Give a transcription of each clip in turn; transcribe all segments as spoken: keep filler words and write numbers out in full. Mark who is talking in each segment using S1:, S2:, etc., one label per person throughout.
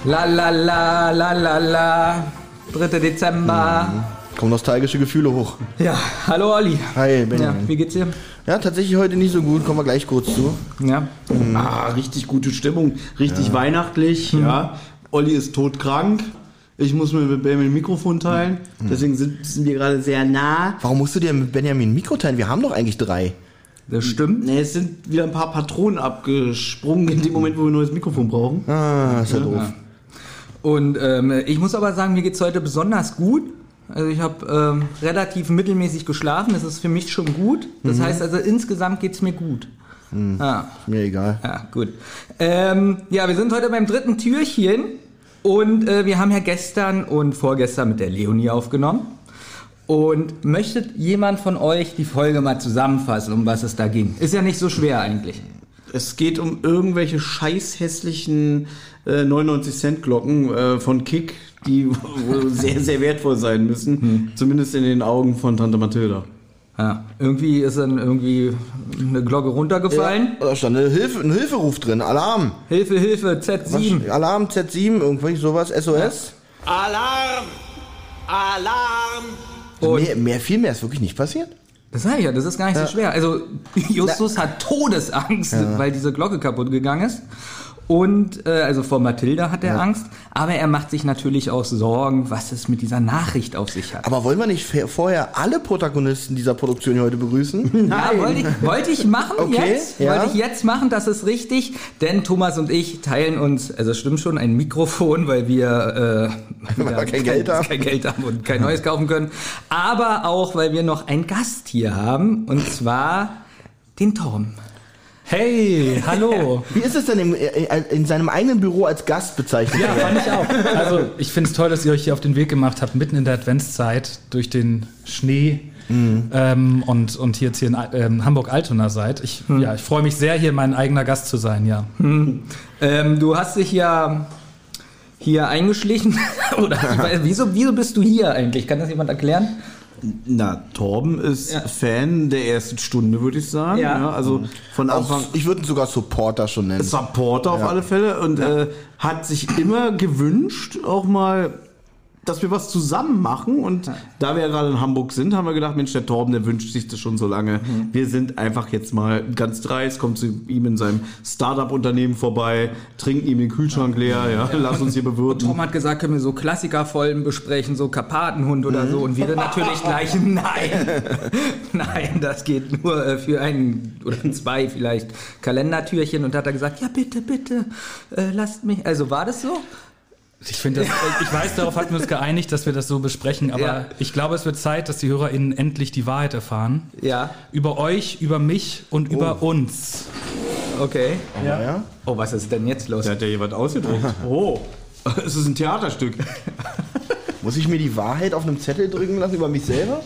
S1: La la la la la la. dritter Dezember.
S2: Mhm. Kommen nostalgische Gefühle hoch.
S1: Ja, hallo Olli.
S2: Hi, Benjamin.
S1: Ja, wie geht's dir?
S2: Ja, tatsächlich heute nicht so gut. Kommen wir gleich kurz zu.
S1: Ja.
S3: Mhm. Ah, richtig gute Stimmung. Richtig ja. weihnachtlich. Mhm. Ja. Olli ist todkrank. Ich muss mir mit Benjamin ein Mikrofon teilen. Mhm. Deswegen sind, sind wir gerade sehr nah.
S2: Warum musst du dir mit Benjamin ein Mikro teilen? Wir haben doch eigentlich drei.
S1: Das stimmt.
S3: Nee, es sind wieder ein paar Patronen abgesprungen in dem Moment, wo wir ein neues Mikrofon brauchen.
S2: Ah, ist ja, ja doof.
S1: Ja. Und ähm, ich muss aber sagen, mir geht's heute besonders gut. Also ich habe ähm, relativ mittelmäßig geschlafen. Das ist für mich schon gut. Das mhm. heißt also, insgesamt geht's mir gut.
S2: Mhm. Ja. Mir egal.
S1: Ja, gut. Ähm, ja, wir sind heute beim dritten Türchen. Und äh, wir haben ja gestern und vorgestern mit der Leonie aufgenommen. Und möchtet jemand von euch die Folge mal zusammenfassen, um was es da ging? Ist ja nicht so schwer eigentlich.
S3: Es geht um irgendwelche scheißhässlichen äh, neunundneunzig Cent Glocken äh, von Kick, die wohl sehr, sehr wertvoll sein müssen. Hm. Zumindest in den Augen von Tante Mathilda.
S1: Ja, irgendwie ist dann irgendwie eine Glocke runtergefallen.
S2: Ja, da stand eine Hilfe, ein Hilferuf drin. Alarm.
S1: Hilfe, Hilfe, Z sieben.
S2: Was? Alarm, Z sieben, irgendwie sowas, S O S.
S3: Ja. Alarm! Alarm!
S2: Und mehr, mehr, viel mehr ist wirklich nicht passiert.
S1: Das sag ich ja, das ist gar nicht ja. so schwer. Also Justus Na. hat Todesangst, ja. weil diese Glocke kaputt gegangen ist. Und, äh, also vor Mathilda hat er ja. Angst, aber er macht sich natürlich auch Sorgen, was es mit dieser Nachricht auf sich hat.
S2: Aber wollen wir nicht vorher alle Protagonisten dieser Produktion hier heute begrüßen?
S1: Nein. Ja, wollte ich, wollte ich machen
S2: okay,
S1: jetzt.
S2: Ja.
S1: Wollte ich jetzt machen, das ist richtig, denn Thomas und ich teilen uns, also es stimmt schon, ein Mikrofon, weil wir, äh,
S2: weil wir kein, kein, Geld haben.
S1: kein Geld haben und kein neues kaufen können, aber auch, weil wir noch einen Gast hier haben, und zwar den Tom.
S4: Hey, hallo.
S2: Wie ist es denn in, in seinem eigenen Büro als Gast bezeichnet?
S4: Ja, fand ich auch. Also ich finde es toll, dass ihr euch hier auf den Weg gemacht habt, mitten in der Adventszeit durch den Schnee mhm. ähm, und, und hier jetzt hier in ähm, Hamburg-Altona seid. Ich, mhm. ja, ich freue mich sehr, hier mein eigener Gast zu sein, ja.
S1: Mhm. Ähm, du hast dich ja hier eingeschlichen. Oder weiß, wieso, wieso bist du hier eigentlich? Kann das jemand erklären?
S3: Na, Torben ist ja. Fan der ersten Stunde, würde ich sagen.
S1: Ja.
S3: Ja, also von Anfang.
S2: Auch, ich würde ihn sogar Supporter schon nennen.
S3: Supporter auf ja. alle Fälle und ja. äh, hat sich immer gewünscht, auch mal, dass wir was zusammen machen. Und ja. da wir ja gerade in Hamburg sind, haben wir gedacht, Mensch, der Torben, der wünscht sich das schon so lange. Mhm. Wir sind einfach jetzt mal ganz dreist, kommen zu ihm in seinem Start-up-Unternehmen vorbei, trinken ihm den Kühlschrank leer, ja, ja. lass uns hier bewirten.
S1: Und Tom hat gesagt, können wir so Klassikerfolgen besprechen, so Karpatenhund oder mhm. so. Und wir dann natürlich gleich, nein, nein, das geht nur äh, für ein oder zwei vielleicht Kalendertürchen. Und da hat er gesagt, ja bitte, bitte, äh, lasst mich. Also war das so?
S4: Ich finde, ich weiß, darauf hatten wir uns geeinigt, dass wir das so besprechen, aber ja. ich glaube, es wird Zeit, dass die HörerInnen endlich die Wahrheit erfahren.
S1: Ja.
S4: Über euch, über mich und oh. über uns.
S1: Okay.
S2: Ja. Ja.
S1: Oh, was ist denn jetzt los?
S3: Da hat ja jemand ausgedrückt. Oh, es ist ein Theaterstück.
S2: Muss ich mir die Wahrheit auf einem Zettel drücken lassen über mich selber?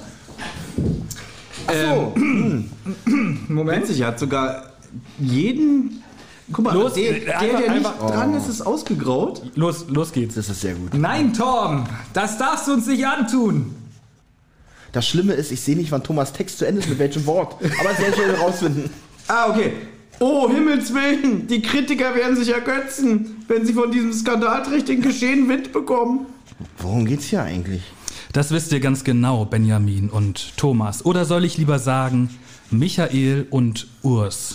S3: Ach so. Ähm, Moment. Witzig, er hat sogar jeden... Guck mal, los, der, der, einfach, der nicht einfach, dran ist, ist ausgegraut.
S4: Los, los geht's.
S2: Das ist sehr gut.
S1: Nein, Tom, das darfst du uns nicht antun.
S2: Das Schlimme ist, ich sehe nicht, wann Thomas Text zu Ende ist, mit welchem Wort. Aber das werde ich ja rausfinden.
S3: Ah, okay. Oh, Himmels Willen, die Kritiker werden sich ergötzen, wenn sie von diesem skandalträchtigen Geschehen Wind bekommen.
S2: Worum geht's hier eigentlich?
S4: Das wisst ihr ganz genau, Benjamin und Thomas. Oder soll ich lieber sagen, Michael und Urs?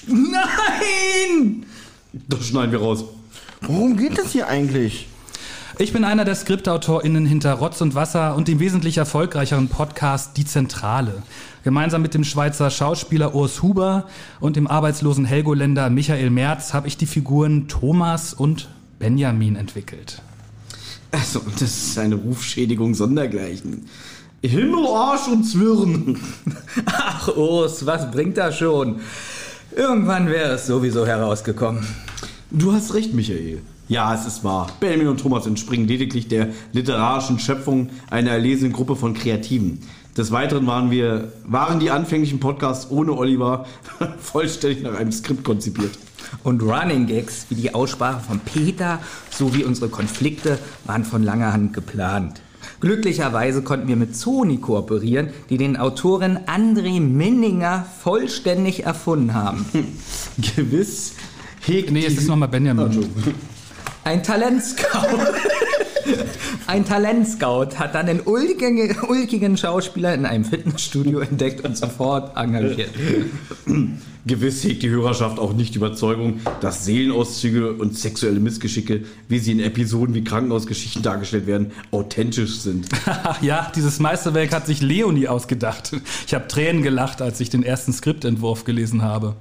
S1: Nein!
S3: Das schneiden wir raus.
S2: Worum geht es hier eigentlich?
S4: Ich bin einer der SkriptautorInnen hinter Rotz und Wasser und dem wesentlich erfolgreicheren Podcast Die Zentrale. Gemeinsam mit dem Schweizer Schauspieler Urs Huber und dem arbeitslosen Helgoländer Michael Merz habe ich die Figuren Thomas und Benjamin entwickelt.
S3: Also, das ist eine Rufschädigung sondergleichen. Himmel, Arsch und Zwirn.
S1: Ach, Urs, was bringt das schon? Irgendwann wäre es sowieso herausgekommen.
S3: Du hast recht, Michael. Ja, es ist wahr. Benjamin und Thomas entspringen lediglich der literarischen Schöpfung einer erlesenen Gruppe von Kreativen. Des Weiteren waren wir, waren die anfänglichen Podcasts ohne Oliver vollständig nach einem Skript konzipiert.
S1: Und Running Gags wie die Aussprache von Peter sowie unsere Konflikte waren von langer Hand geplant. Glücklicherweise konnten wir mit Sony kooperieren, die den Autoren André Minninger vollständig erfunden haben.
S3: Gewiss hegt
S4: Nee, es ist nochmal Benjamin.
S1: Ein Talentscout. Ein Talentscout hat dann den ulkigen, ulkigen Schauspieler in einem Fitnessstudio entdeckt und sofort engagiert.
S3: Gewiss hegt die Hörerschaft auch nicht die Überzeugung, dass Seelenauszüge und sexuelle Missgeschicke, wie sie in Episoden wie Krankenhausgeschichten dargestellt werden, authentisch sind.
S4: Ja, dieses Meisterwerk hat sich Leonie ausgedacht. Ich habe Tränen gelacht, als ich den ersten Skriptentwurf gelesen habe.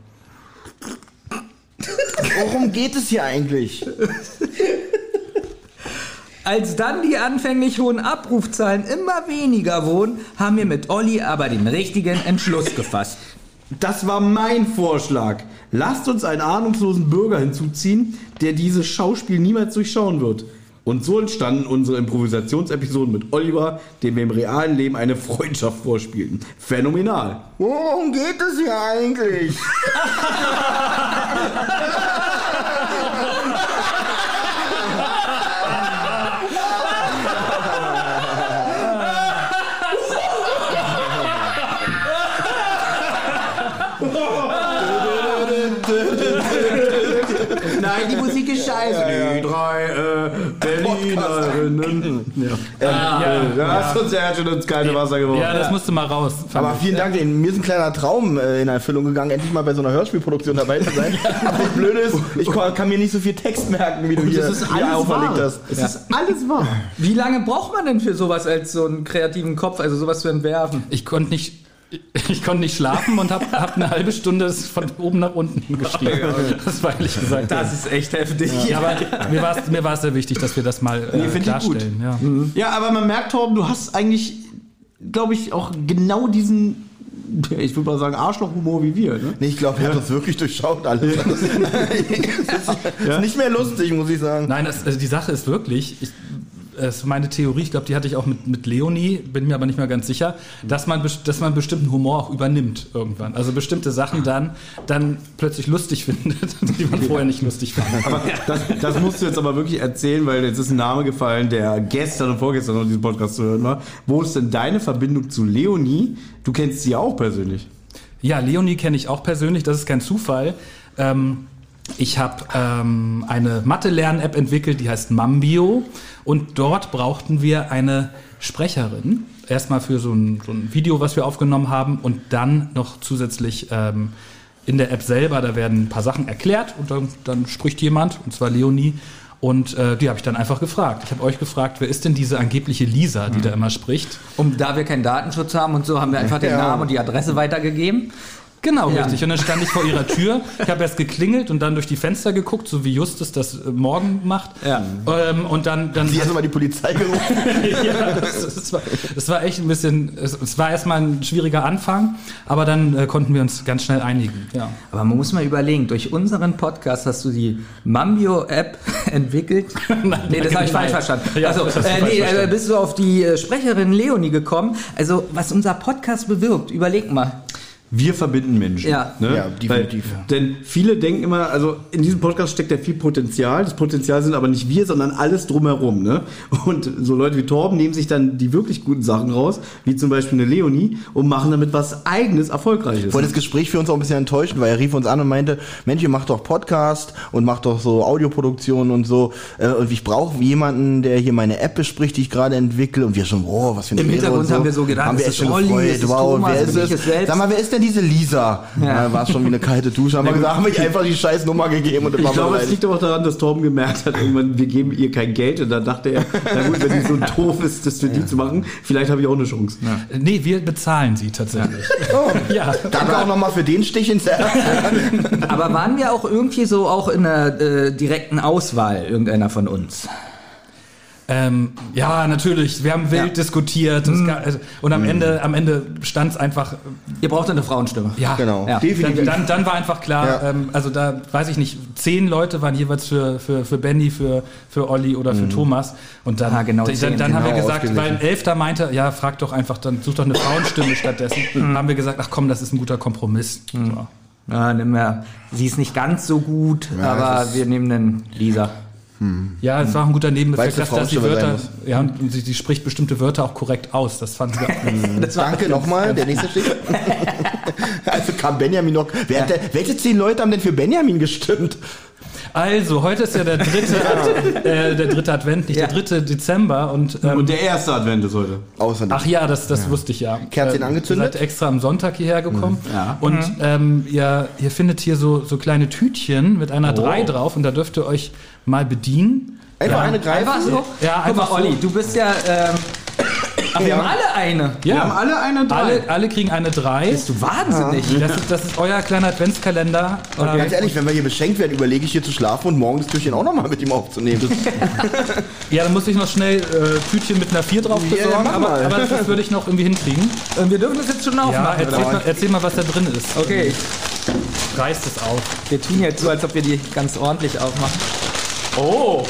S2: Worum geht es hier eigentlich?
S1: Als dann die anfänglich hohen Abrufzahlen immer weniger wurden, haben wir mit Olli aber den richtigen Entschluss gefasst.
S3: Das war mein Vorschlag. Lasst uns einen ahnungslosen Bürger hinzuziehen, der dieses Schauspiel niemals durchschauen wird. Und so entstanden unsere Improvisationsepisoden mit Oliver, dem wir im realen Leben eine Freundschaft vorspielten. Phänomenal.
S2: Worum geht es hier eigentlich?
S3: Nein, die Musik ist scheiße. Die drei äh, Berlinerinnen. Ja.
S4: Ah, ja,
S3: Da hast du uns ja schon ins kalte Wasser geworfen.
S4: Ja, das musste mal raus.
S2: Aber vielen Dank, mir ist ein kleiner Traum äh, in Erfüllung gegangen, endlich mal bei so einer Hörspielproduktion dabei zu sein. Aber das Blöde ist, ich kann, kann mir nicht so viel Text merken, wie du hier,
S3: das ist
S2: hier
S3: alles
S2: auferlegt
S3: wahr.
S2: hast.
S3: Es ist alles wahr.
S1: Wie lange braucht man denn für sowas als so einen kreativen Kopf, also sowas zu entwerfen?
S4: Ich konnte nicht, ich konnte nicht schlafen und habe hab eine halbe Stunde es von oben nach unten geschrieben. Das war ehrlich gesagt.
S1: Das ist echt heftig.
S4: Ja, aber mir war es mir war es sehr wichtig, dass wir das mal äh,
S3: find ich
S4: klarstellen. Ja.
S3: Ja, aber man merkt, Torben, du hast eigentlich, glaube ich, auch genau diesen, ich würde mal sagen, Arschlochhumor wie wir. Ne?
S2: Nee, ich glaube, er hat uns wirklich durchschaut alles. Es ist,
S3: Ja?
S2: ist nicht mehr lustig, muss ich sagen.
S4: Nein, das, also die Sache ist wirklich, ich, das ist meine Theorie, ich glaube, die hatte ich auch mit, mit Leonie, bin mir aber nicht mehr ganz sicher, dass man, bes- dass man bestimmten Humor auch übernimmt irgendwann. Also bestimmte Sachen dann, dann plötzlich lustig findet, die man vorher nicht lustig fand.
S3: Aber das, das musst du jetzt aber wirklich erzählen, weil jetzt ist ein Name gefallen, der gestern und vorgestern noch diesen Podcast zu hören war. Wo ist denn deine Verbindung zu Leonie? Du kennst sie ja auch persönlich.
S4: Ja, Leonie kenne ich auch persönlich, das ist kein Zufall. Ähm, ich habe ähm, eine Mathe-Lern-App entwickelt, die heißt Mambio. Und dort brauchten wir eine Sprecherin. Erstmal für so ein, so ein Video, was wir aufgenommen haben. Und dann noch zusätzlich ähm, in der App selber, da werden ein paar Sachen erklärt. Und dann, dann spricht jemand, und zwar Leonie. Und äh, die habe ich dann einfach gefragt. Ich habe euch gefragt, wer ist denn diese angebliche Lisa, die da immer spricht?
S1: Und da wir keinen Datenschutz haben und so, haben wir einfach den
S2: Ja.
S1: Namen und die Adresse weitergegeben.
S4: Genau,
S1: Ja.
S4: richtig. Und dann stand ich vor ihrer Tür. Ich habe erst geklingelt und dann durch die Fenster geguckt, so wie Justus das äh, morgen macht.
S1: Ja.
S4: Ähm, und dann, dann
S2: Sie hat mal die Polizei gerufen.
S4: ja, das, das, war, das war echt ein bisschen, es, es war erstmal ein schwieriger Anfang, aber dann äh, konnten wir uns ganz schnell einigen. Ja.
S1: Aber man muss mal überlegen, durch unseren Podcast hast du die Mambio-App entwickelt. nee, das habe ich falsch verstanden.
S4: Ja,
S1: also,
S4: das hast du
S1: äh,
S4: falsch
S1: nee, äh,
S4: verstanden.
S1: bist du auf die äh, Sprecherin Leonie gekommen. Also, was unser Podcast bewirkt, überleg mal.
S3: Wir verbinden Menschen.
S1: Ja.
S3: Ne?
S2: Ja, definitiv.
S3: Weil, denn viele denken immer, also in diesem Podcast steckt ja viel Potenzial. Das Potenzial sind aber nicht wir, sondern alles drumherum. Ne? Und so Leute wie Torben nehmen sich dann die wirklich guten Sachen raus, wie zum Beispiel eine Leonie, und machen damit was Eigenes, Erfolgreiches.
S2: Ich wollte das Gespräch für uns auch ein bisschen enttäuschen, weil er rief uns an und meinte, Mensch, ihr macht doch Podcast und macht doch so Audioproduktionen und so. äh, Und ich brauche jemanden, der hier meine App bespricht, die ich gerade entwickle. Und wir schon, oh, was für eine
S1: Im
S2: Ehre
S1: Hintergrund
S2: und so.
S1: haben wir so gedacht,
S2: haben wir
S1: es
S2: echt
S1: ist
S2: schon
S1: Olli,
S2: gefreut.
S1: es ist
S2: Wow,
S1: Thomas,
S2: wer
S1: bin
S2: ist
S1: ich es
S2: es?
S1: selbst?
S2: Sag mal, wer ist denn diese Lisa?
S1: Ja.
S2: Ja. War es schon wie eine kalte Dusche. Haben wir gesagt, haben wir ihr einfach die scheiß Nummer gegeben und dann
S3: Ich
S2: waren wir
S3: glaube, es
S2: beleidigt.
S3: liegt aber auch daran, dass Torben gemerkt hat, irgendwann, wir geben ihr kein Geld. Und dann dachte er, na gut, wenn die so doof ist, das für die zu machen, vielleicht habe ich auch eine Chance.
S4: Äh, Nee, wir bezahlen sie tatsächlich.
S2: Oh,
S4: Ja.
S2: danke auch nochmal für den Stich ins Herz.
S1: Aber waren wir auch irgendwie so auch in einer äh, direkten Auswahl, irgendeiner von uns?
S4: Ähm, ja, natürlich. Wir haben wild
S1: Ja.
S4: diskutiert. Es ga- also- Und am Ende, am Ende stand es einfach.
S1: Ihr braucht eine Frauenstimme.
S4: Ja,
S2: Genau,
S1: Ja.
S2: definitiv.
S4: Dann, dann, dann war einfach klar,
S2: Ja.
S4: ähm, also da weiß ich nicht, zehn Leute waren jeweils für, für, für Benny, für, für Olli oder für Thomas. Und dann,
S1: Ah, genau,
S4: dann,
S1: zehn,
S4: dann haben wir
S2: genau
S4: gesagt, weil ein
S2: ausgeglichen.
S4: Elfter meinte, ja, frag doch einfach, dann such doch eine Frauenstimme stattdessen. Haben wir gesagt, ach komm, das ist ein guter Kompromiss. So.
S1: Ja, nimm wir. Sie ist nicht ganz so gut, aber wir nehmen den Lisa.
S4: Ja, es war auch ein guter
S2: Weil's
S4: Nebeneffekt,
S2: eine
S4: dass, dass die
S2: Frauenstimme sein
S4: Wörter, ja, und sie, sie spricht bestimmte Wörter auch korrekt aus. Das fanden wir auch.
S1: Das war
S2: Danke nochmal, der nächste Stich. Also kam Benjamin noch. Wer hat der, welche zehn Leute haben denn für Benjamin gestimmt?
S4: Also, heute ist ja der dritte, Ad, äh, der dritte Advent, nicht
S1: Ja.
S4: der dritte Dezember. Und, ähm,
S3: Und der erste Advent ist heute.
S2: Außer
S4: ach ja, das, das wusste ich ja.
S2: Kerzchen
S4: Äh,
S2: angezündet?
S4: Ihr seid extra am Sonntag hierher gekommen.
S3: Ja.
S4: Und ähm, ihr, ihr findet hier so, so kleine Tütchen mit einer drei drauf und da dürft ihr euch mal bedienen.
S2: Einfach
S4: Ja.
S2: eine greifen.
S1: Einfach so?
S4: Ja,
S1: Guck mal,
S4: einfach so.
S1: Olli, du bist ja. Ähm, ach, wir
S2: Ja.
S1: haben alle eine.
S4: Ja.
S3: Wir haben alle eine drei.
S4: Alle, alle kriegen eine drei.
S1: Bist du wahnsinnig?
S4: Das ist, das ist euer kleiner Adventskalender. Ähm,
S2: Ganz ehrlich, wenn wir hier beschenkt werden, überlege ich hier zu schlafen und morgen das Türchen auch nochmal mit ihm aufzunehmen.
S4: Ja, dann muss ich noch schnell äh, Tütchen mit einer vier drauf
S2: Ja,
S4: besorgen,
S2: mach
S4: aber,
S2: mal.
S4: aber das würde ich noch irgendwie hinkriegen.
S1: Und wir dürfen das jetzt schon
S4: Ja,
S1: aufmachen.
S4: erzähl
S1: oder?
S4: mal, erzähl mal, was da drin ist.
S1: Okay,
S4: Reißt es auf.
S1: wir tun jetzt so, als ob wir die ganz ordentlich aufmachen. Oh!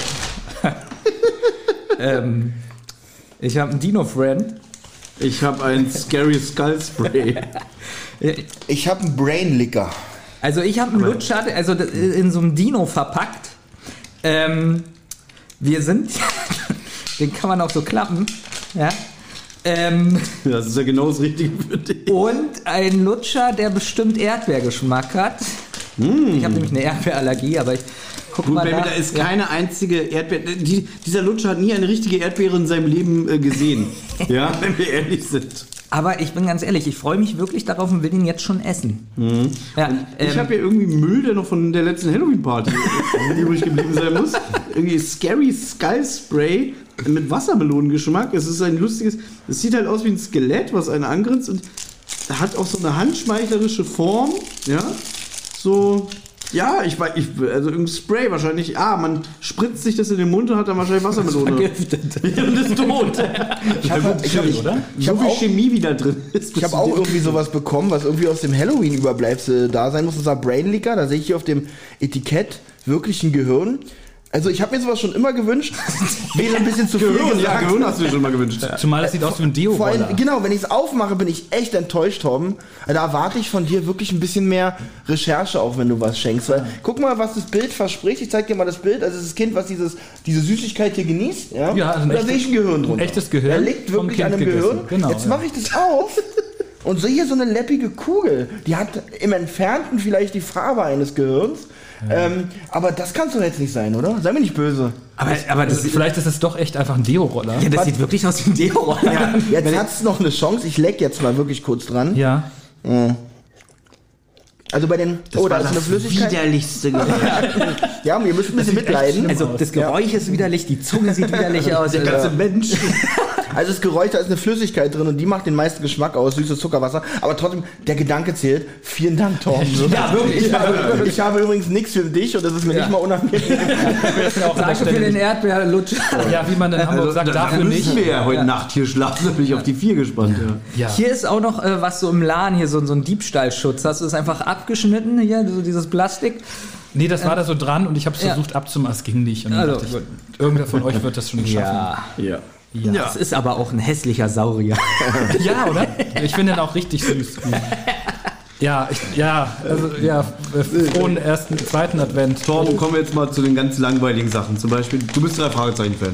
S1: ähm, ich habe einen Dino-Friend.
S3: Ich habe ein Scary Skull Spray.
S2: Ich habe einen Brainlicker.
S1: Also ich habe einen Lutscher, also in so einem Dino verpackt. Ähm, wir sind, den kann man auch so klappen. Ja. Ähm,
S3: Das ist ja genau das Richtige für dich.
S1: und ein Lutscher, der bestimmt Erdbeergeschmack hat. Ich habe nämlich eine Erdbeerallergie, aber ich guck
S3: Gut,
S1: mal
S3: Baby,
S1: nach.
S3: da ist keine einzige Erdbeere. Die, dieser Lutscher hat nie eine richtige Erdbeere in seinem Leben äh, gesehen. Ja, wenn wir ehrlich sind.
S1: Aber ich bin ganz ehrlich, ich freue mich wirklich darauf und will ihn jetzt schon essen. Ja,
S3: Ich
S1: ähm,
S3: habe hier irgendwie Müll, der noch von der letzten Halloween-Party übrig geblieben sein muss. Irgendwie Scary Skull Spray mit Wassermelonengeschmack. Es ist ein lustiges. Es sieht halt aus wie ein Skelett, was einen angrinst und hat auch so eine handschmeichlerische Form. Ja, so. Ja, ich weiß, ich, also irgendein Spray wahrscheinlich. Ah, man spritzt sich das in den Mund und hat dann wahrscheinlich Wassermelone.
S1: vergiftet.
S3: Und ist tot.
S2: Ich habe ich hab, ich,
S4: oder?
S2: ich
S3: so
S2: hab
S3: viel
S2: auch,
S3: Chemie wieder drin ist.
S2: ich hab auch irgendwie sowas bekommen, was irgendwie aus dem Halloween-Überbleibsel da sein muss. Das war Brainlicker. Da sehe ich hier auf dem Etikett wirklich ein Gehirn. Also ich habe mir sowas schon immer gewünscht. Wäre ein bisschen zu viel
S3: Gehirn, ja,
S2: gesagt.
S3: Gehirn hast du dir schon mal gewünscht.
S4: Zumal es sieht aus wie ein
S2: Vor allem,
S4: Deo-Roller.
S2: genau, wenn ich es aufmache, bin ich echt enttäuscht, Torben. Da erwarte ich von dir wirklich ein bisschen mehr Recherche auch, wenn du was schenkst. Weil, guck mal, was das Bild verspricht. Ich zeig dir mal das Bild. Also das Kind, was dieses, diese Süßigkeit hier genießt. Ja,
S4: Ja, also ein
S2: und da
S4: echtes-
S2: sehe ich ein Gehirn drunter.
S4: ein echtes Gehirn
S2: Er liegt
S4: vom
S2: wirklich
S4: Kind
S2: an einem
S4: gegessen.
S2: Gehirn.
S4: Genau,
S2: Jetzt
S4: ja.
S2: mache ich das auf und sehe hier so eine leppige Kugel. Die hat im Entfernten vielleicht die Farbe eines Gehirns. Ähm, aber das kann es doch jetzt nicht sein, oder? Sei mir nicht böse.
S1: Aber, aber das, sieht,
S4: Vielleicht ist es doch echt einfach ein Deo-Roller.
S1: ja, das sieht wirklich aus wie ein Deo-Roller.
S2: Ja, jetzt hat es noch eine Chance. Ich leck jetzt mal wirklich kurz dran.
S4: Ja.
S2: Also bei den... oh, da ist eine Flüssigkeit.
S3: widerlichste
S2: Ja, wir müssen ein bisschen mitleiden.
S1: Also das Geräusch ist widerlich, die Zunge sieht widerlich aus.
S3: Der ganze Mensch.
S2: Also das Geräusch, da ist eine Flüssigkeit drin und die macht den meisten Geschmack aus, süßes Zuckerwasser. Aber trotzdem, der Gedanke zählt. Vielen Dank, Torben.
S1: Ja, wirklich.
S2: Ich habe, ich habe übrigens nichts für dich und das ist mir
S1: Ja.
S2: nicht mal unangenehm.
S1: Danke für den Erdbeerlutsch.
S4: Ja, wie man in Hamburg sagt,
S3: da,
S4: dafür
S3: da
S4: nicht.
S3: müssen wir ja heute Nacht hier schlafen, da bin ich auf die vier gespannt. Ja.
S4: Ja.
S1: Hier ist auch noch äh, was so im Laden, hier so, so ein Diebstahlschutz. Hast du es einfach abgeschnitten, hier, so dieses Plastik?
S4: Nee, das war da so dran und ich habe es
S1: Ja.
S4: versucht abzumachen, es ging nicht. Und dann
S1: Also,
S4: dachte ich,
S1: gut.
S4: irgendwer von euch wird das schon schaffen.
S1: Ja.
S3: Ja.
S4: Ja.
S1: Das ist aber auch ein hässlicher Saurier.
S4: Ja, oder? Ich finde den auch richtig süß. Ja, ich, ja, also ja, äh, frohen ersten, zweiten Advent.
S3: Torben, kommen wir jetzt mal zu den ganz langweiligen Sachen. Zum Beispiel, du bist drei Fragezeichen-Fan.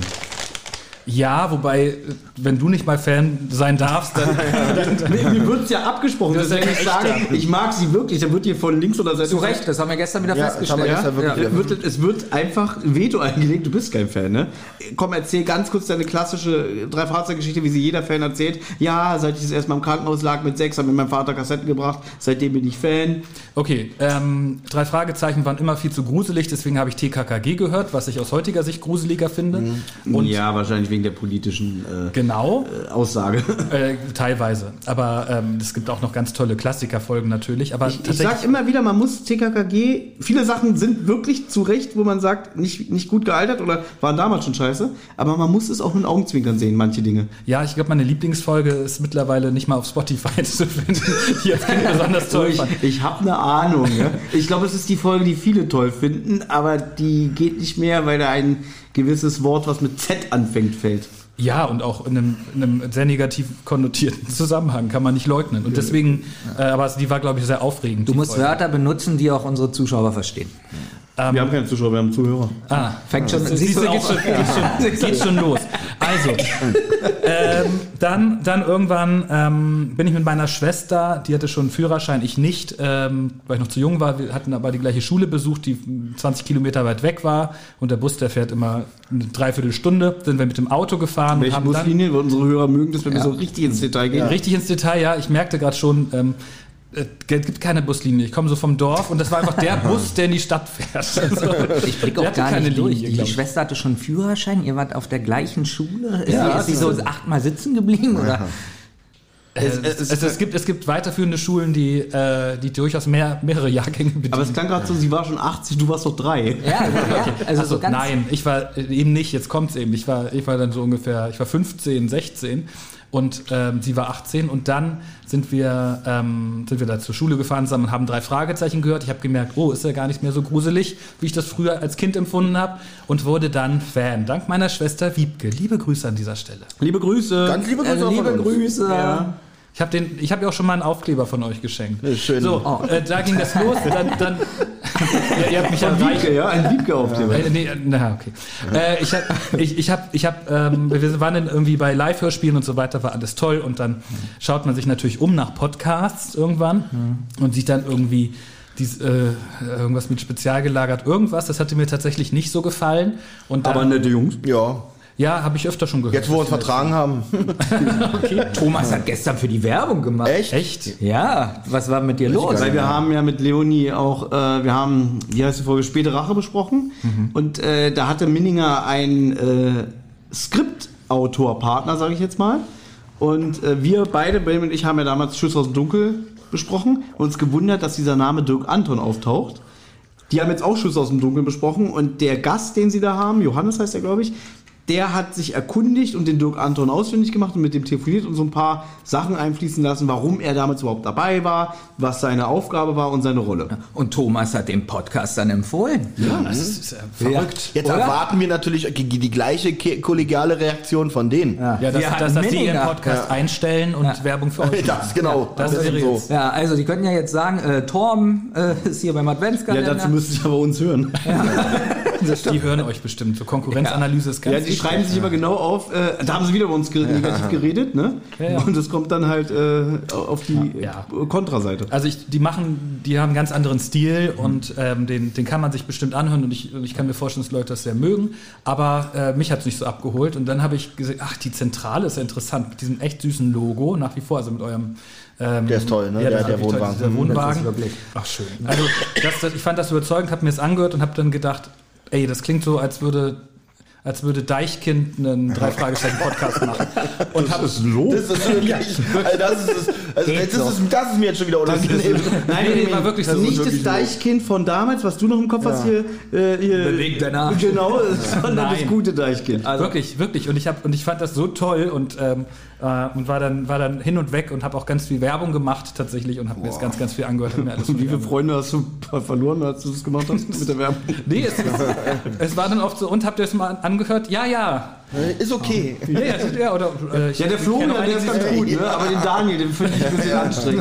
S4: Ja, wobei, wenn du nicht mal Fan sein darfst, dann, dann, dann
S3: Mir wird es ja abgesprochen,
S4: Das ist
S3: deswegen
S4: ja
S3: ich
S4: echt,
S3: sage, ich mag sie wirklich. Da wird hier von links oder Seite
S1: Zu Recht, das haben wir gestern wieder
S2: Ja, das haben wir
S1: festgestellt.
S2: gestern wirklich
S3: Ja, wird, es wird einfach ein Veto eingelegt, du bist kein Fan, ne? Komm, erzähl ganz kurz deine klassische Drei-Fahrzeuge-Geschichte, wie sie jeder Fan erzählt. Ja, seit ich das erste Mal im Krankenhaus lag mit sechs, hat mir mein Vater Kassetten gebracht, seitdem bin ich Fan.
S4: Okay, ähm, drei Fragezeichen waren immer viel zu gruselig, deswegen habe ich T K K G gehört, was ich aus heutiger Sicht gruseliger finde. Und
S3: ja, wahrscheinlich wegen der politischen äh,
S4: genau,
S3: äh, Aussage.
S4: äh, teilweise. Aber ähm, es gibt auch noch ganz tolle Klassikerfolgen natürlich. Aber
S3: Ich, ich sag immer wieder, man muss T K K G, viele Sachen sind wirklich zu Recht, wo man sagt, nicht, nicht gut gealtert oder waren damals schon scheiße, aber man muss es auch mit Augenzwinkern sehen, manche Dinge.
S4: ja, ich glaube, meine Lieblingsfolge ist mittlerweile nicht mal auf Spotify zu finden, die als Kind besonders toll
S3: Ich,
S4: fand.
S3: ich habe eine Ahnung. Ja? Ich glaube, es ist die Folge, die viele toll finden, aber die geht nicht mehr, weil da ein gewisses Wort, was mit Z anfängt, fällt.
S4: Ja, und auch in einem, in einem sehr negativ konnotierten Zusammenhang, kann man nicht leugnen. Und deswegen, äh, aber die war, glaube ich, sehr aufregend.
S1: Du
S4: die
S1: musst
S4: Folge.
S1: Wörter benutzen, die auch unsere Zuschauer verstehen.
S3: wir haben keine Zuschauer, wir haben Zuhörer.
S4: Ah,
S1: Fängt schon,
S4: siehst du, geht schon, geht, schon, geht schon los. Also, Also, ähm, dann, dann irgendwann ähm, bin ich mit meiner Schwester, die hatte schon einen Führerschein, ich nicht, ähm, weil ich noch zu jung war. Wir hatten aber die gleiche Schule besucht, die zwanzig Kilometer weit weg war. Und der Bus, der fährt immer eine Dreiviertelstunde. Sind wir mit dem Auto gefahren.
S3: Welche Buslinie? Weil unsere Hörer mögen das, wenn wir so richtig ins Detail gehen.
S4: Ja. Richtig ins Detail, ja. Ich merkte gerade schon, ähm, es gibt keine Buslinie. Ich komme so vom Dorf und das war einfach der Bus, der in die Stadt fährt. Also,
S1: ich blick auch gar nicht durch. Die Schwester hatte schon einen Führerschein, ihr wart auf der gleichen Schule. Ist,
S4: ja,
S1: sie, ist sie so achtmal sitzen geblieben? Oder?
S4: Es, es, es, es, gibt, es gibt weiterführende Schulen, die, äh, die durchaus mehr, mehrere Jahrgänge bedienen.
S3: Aber es klang gerade so, sie war schon achtzig, du warst doch drei.
S1: Ja, also, ja, also,
S4: also
S1: so ganz
S4: nein, ich war eben nicht, jetzt kommt's eben. Ich war, ich war dann so ungefähr, ich war fünfzehn, sechzehn und ähm, sie war achtzehn und dann sind wir, ähm, sind wir da zur Schule gefahren zusammen und haben drei Fragezeichen gehört. Ich habe gemerkt, oh, ist ja gar nicht mehr so gruselig, wie ich das früher als Kind empfunden habe und wurde dann Fan. Dank meiner Schwester Wiebke. Liebe Grüße an dieser Stelle.
S3: Liebe Grüße.
S2: Ganz liebe Grüße.
S1: also, liebe Grüße.
S3: Ja.
S4: Ich habe den, ich habe ja auch schon mal einen Aufkleber von euch geschenkt.
S2: Schön.
S4: So,
S1: Oh.
S4: äh, da ging das los. Dann, dann ja, ihr habt mich erreicht.
S3: Wiebke, ja, ein Wiebke-Aufkleber.
S4: Äh, nee, na, okay. Äh, ich habe, ich, ich hab, ich hab, ähm, wir waren dann irgendwie bei Live-Hörspielen und so weiter, war alles toll. Und dann schaut man sich natürlich um nach Podcasts irgendwann mhm. und sieht dann irgendwie dies, äh, irgendwas mit spezial gelagert, irgendwas. Das hatte mir tatsächlich nicht so gefallen. Und dann,
S3: Aber nette Jungs.
S2: Ja.
S4: ja, habe ich öfter schon gehört.
S2: Jetzt, wo wir uns vertragen haben.
S1: Okay. Thomas hat gestern für die Werbung gemacht.
S2: Echt?
S4: Echt?
S1: Ja, was war mit dir los?
S3: Weil wir haben ja mit Leonie auch, äh, wir haben, wie heißt die Folge, Späte Rache besprochen. Mhm. Und äh, da hatte Minninger einen äh, Skriptautor-Partner, sage ich jetzt mal. Und äh, wir beide, Ben und ich, haben ja damals Schuss aus dem Dunkel besprochen und uns gewundert, dass dieser Name Dirk Anton auftaucht. Die haben jetzt auch Schuss aus dem Dunkeln besprochen und der Gast, den sie da haben, Johannes heißt er, glaube ich, der hat sich erkundigt und den Dirk Anton ausfindig gemacht und mit dem telefoniert und so ein paar Sachen einfließen lassen, warum er damals überhaupt dabei war, was seine Aufgabe war und seine Rolle.
S1: Und Thomas hat den Podcast dann empfohlen.
S4: Ja, das ist ja verrückt.
S2: Jetzt
S1: Oder?
S2: erwarten wir natürlich die, die gleiche ke- kollegiale Reaktion von denen.
S1: Ja,
S4: Ja, dass,
S1: Wir hatten
S4: dass, dass die ihren
S1: Minninger.
S4: Podcast
S2: Ja.
S4: einstellen und
S1: Ja.
S4: Werbung für euch
S2: Das, genau.
S4: das
S2: ist
S4: wäre
S2: so.
S4: jetzt-
S1: Ja, also die könnten ja jetzt sagen, äh, Torben äh, ist hier beim
S3: Ja,
S1: Adventskalender.
S3: dazu müsste ich aber uns hören.
S4: Die hören euch bestimmt. So Konkurrenzanalyse ist ganz
S3: Ja, die
S4: wichtig.
S3: schreiben sich immer genau auf, äh, da haben sie wieder über uns ge- negativ geredet, ne?
S4: Ja, ja.
S3: Und das kommt dann halt äh, auf die
S4: Ja.
S3: äh, Kontraseite.
S4: Also ich, die machen, die haben einen ganz anderen Stil und ähm, den, den kann man sich bestimmt anhören und ich, und ich kann mir vorstellen, dass Leute das sehr mögen, aber äh, mich hat es nicht so abgeholt und dann habe ich gesehen, ach, die Zentrale ist ja interessant, mit diesem echt süßen Logo, nach wie vor, also mit eurem ähm,
S2: Der ist toll, ne?
S4: Ja,
S2: Der-
S4: das ist
S2: der
S4: wirklich toll,
S2: Wohnwagen.
S4: dieser
S2: Mhm,
S4: Wohnwagen.
S1: das ist wirklich-
S4: Ach, schön. Also das, das, ich fand das überzeugend, habe mir das angehört und habe dann gedacht, ey, das klingt so, als würde als würde Deichkind einen Drei-Fragezeichen-Podcast machen. Und hab,
S2: Das ist wirklich, also das ist, es. also
S1: Geht
S2: das,
S1: so.
S2: ist, das ist mir jetzt schon wieder unangenehm.
S3: Nein,
S4: Nee, nee, war wirklich so.
S3: Nicht
S2: wirklich
S3: das
S2: so.
S3: Deichkind von damals, was du noch im Kopf hast hier. Äh, hier
S1: Bewegt dein Arsch.
S3: Genau, sondern
S4: Nein.
S3: das gute Deichkind.
S1: Also-
S4: wirklich, wirklich. Und ich hab, und ich fand das so toll und, ähm, äh, und war dann, war dann hin und weg und habe auch ganz viel Werbung gemacht tatsächlich und habe mir das ganz, ganz viel angehört. Hab mir alles
S3: Und wie viele
S4: angehört.
S3: Freunde hast du verloren, als du das gemacht hast mit der Werbung?
S4: Nee, es, es war dann oft so, und habt ihr es mal angehört? Ja, ja.
S2: Ist okay.
S4: Ja, ja, ja oder, äh, ich-
S3: Ja, der
S4: ich
S3: Florian,
S4: kenn auch
S3: der
S4: einige,
S3: ist ganz
S4: die-
S3: gut, ne? Aber den Daniel, den finde ich ein bisschen anstrengend.